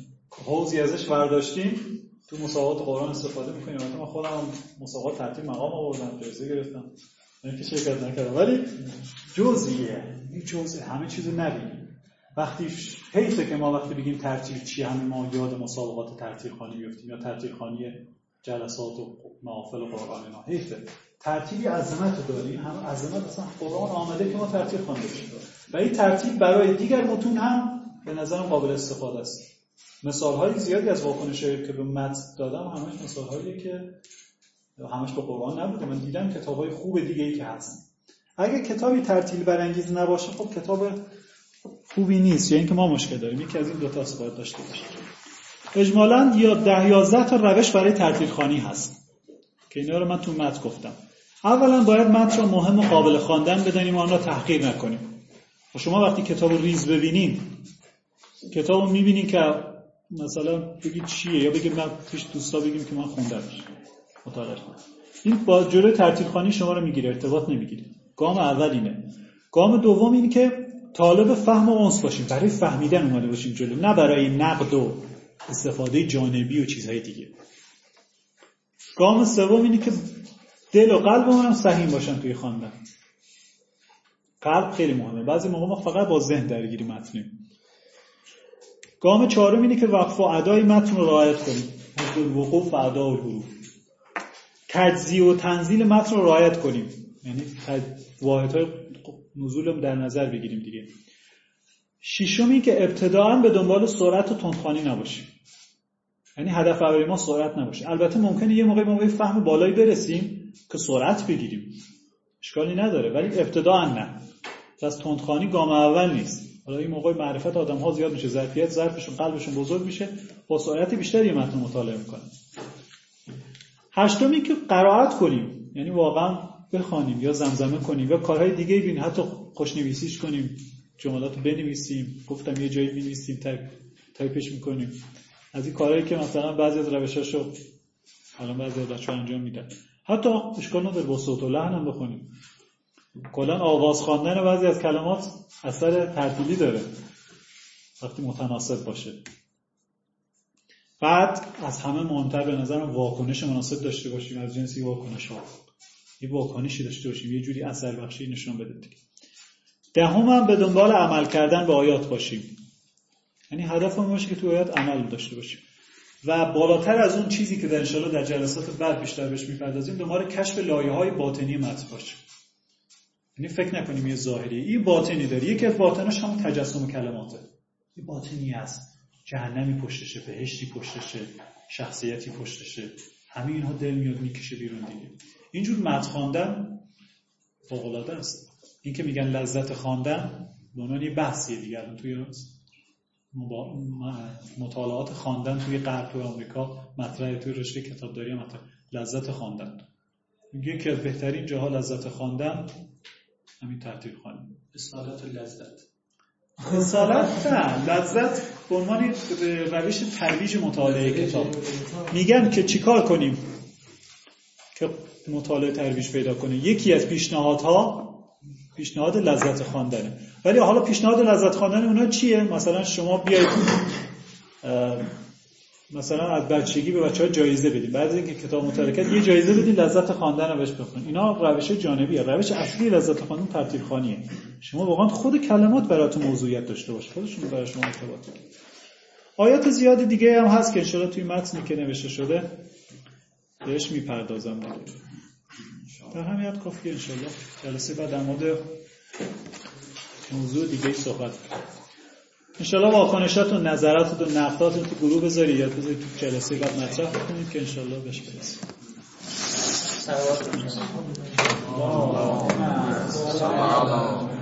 حوزی ازش برداشتیم تو مسابقات قرآن استفاده می‌کنیم. البته من خودم مسابقات ترتیب مقام آوردم، جایزه گرفتم، من که شرکت نکردم، ولی جزئیه، این جزء همه چیزو نبینیم. وقتی حیفه که ما وقتی بگیم ترتیب چی همه ما یاد مسابقات ترتیب‌خوانی بیفتیم یا ترتیب‌خوانی جلسات و محافل و قرآن اینا. حیفه. ترتیبی عظمت داریم، هم عظمت اصلا قرآن آمده که ما ترتیب خوانده باشیم و این ترتیب برای دیگر متون هم به نظرم قابل استفاده است. مثال‌های زیادی از واکنش‌هایی که به متن دادم همش مثال‌هاییه که همش به قرآن نبوده. من دیدم کتاب‌های خوب دیگه‌ای که هست. اگه کتابی ترتیل برانگیز نباشه خب کتاب خوبی نیست، یا اینکه ما مشکل داریم. یکی از این دو تا باید داشته باشیم. اجمالاً یا ده یازده تا روش برای ترتیل خوانی هست که اینا رو من تو متن گفتم. اولا باید متن رو مهم و قابل خواندن بدانیم و آن را تحقیر نکنیم. و شما وقتی کتاب رو ریز ببینید، کتاب رو می‌بینید که مثلا بگید چیه یا بگید من پیش دوستا بگیم که من خوندمش مطالعه کنم. این با جلوی ترتیل خوانی شما رو میگیره، ارتباط نمیگیره. گام اول اینه. گام دوم اینه که طالب فهم و انس باشیم، برای فهمیدن اومده باشیم جلو، نه برای نقد و استفاده جانبی و چیزهای دیگه. گام سوم اینه که دل و قلبمون هم سهیم باشن توی خواندن. قلب خیلی مهمه. بعضی موقع ما فقط با ذهن درگیری متنیم. گام چهارم اینه که وقف و ادای متن رو رعایت کنیم. حد الوقوف و ادا و الحروف. تجزیه و تنزیل متن رو رعایت کنیم. یعنی واحدهای نزول در نظر بگیریم دیگه. ششم این که ابتداعاً به دنبال سرعت و تندخوانی نباشیم. یعنی هدف اولی ما سرعت نباشه. البته ممکنه یه موقع ما به فهم بالایی برسیم که سرعت بگیریم. اشکالی نداره، ولی ابتداعاً نه. پس تندخوانی گام اول نیست. حالا این موقع معرفت آدم‌ها زیاد میشه، ظرفیت ظرفشون قلبشون بزرگ میشه، با سرعت بیشتری متن مطالعه میکنن. هشتمی که قرائت کنیم، یعنی واقعا بخوانیم یا زمزمه کنیم یا کارهای دیگه ببینیم، حتی خوشنویسیش کنیم، جملات بنویسیم، گفتم یه جایی می‌نویسیم تایپ تایپش میکنیم. از این کارهایی که مثلا بعضی از روشاشو الان بعضی از بچه‌ها انجام میدن. حتی اشکال نداره با صوت و لحن هم بخونیم. کلا آواز خواندن بعضی از کلمات اثر ترتیلی داره وقتی متناسب باشه. بعد از همه مهمتر به نظرم واکنش مناسب داشته باشیم، از جنسی واکنش ها. یه واکنشی داشته باشیم، یه جوری اثر بخشی نشون بده دیگه. دهم هم به دنبال عمل کردن به آیات باشیم. یعنی هدفمون باشه که تو آیات عمل داشته باشیم. و بالاتر از اون چیزی که در ان شاءالله در جلسات بعد بیشتر بهش میپردازیم، دنبال کشف لایه‌های باطنی متن باشیم. یعنی فکر نکنیم یه ظاهری، این باطنی داره. یکی از باطناش هم تجسم کلماته. یه باطنی هست. جهنمی پشتشه، بهشتی پشتشه، شخصیتی پشتشه. همین اینها دل میاد میکشه بیرون دیگه. اینجور متن خواندن فوق‌العاده است. این که میگن لذت خواندن، به عنوان یه بحثیه دیگه. الان توی مطالعات خواندن توی غرب، توی آمریکا مطرحه، توی رشته کتابداری مطرح لذت خواندن. میگه که بهترین جاها لذت خواندن همین ترتیب خوانی. اصالت و لذت. اصالت نه، لذت به عنوان روش ترویج مطالعه کتاب. میگن که چیکار کنیم که مطالعه ترویج پیدا کنه. یکی از پیشنهادها پیشنهاد لذت خواندنه. ولی حالا پیشنهاد لذت خواندن اونا چیه؟ مثلا شما بیاید مثلا از بچگی به بچه‌ها جایزه بدید، بعد از اینکه کتاب مطالعه کرد یه جایزه بدید لذت خواندن رو بهش بخونید. اینا روش جانبیه. روش اصلی لذت خواندن ترتیب خوانیه. شما واقعا خود کلمات براتون موضوعیت داشته باشه، خودشون برای شما ارتباط کنه. آیات زیاد دیگه هم هست که ان شاءالله توی متنی که نوشته شده بهش میپردازم دیگه. در همین کافیه ان شاءالله. جلسه بعد در مورد موضوع دیگه صحبت کنیم. ان شاءالله واکنشاتون، نظراتتون، نقداتون تو گروه بذارید یا بذارید تو جلسه بعد مطرح کنید که ان شاءالله بهش برسیم. سلام.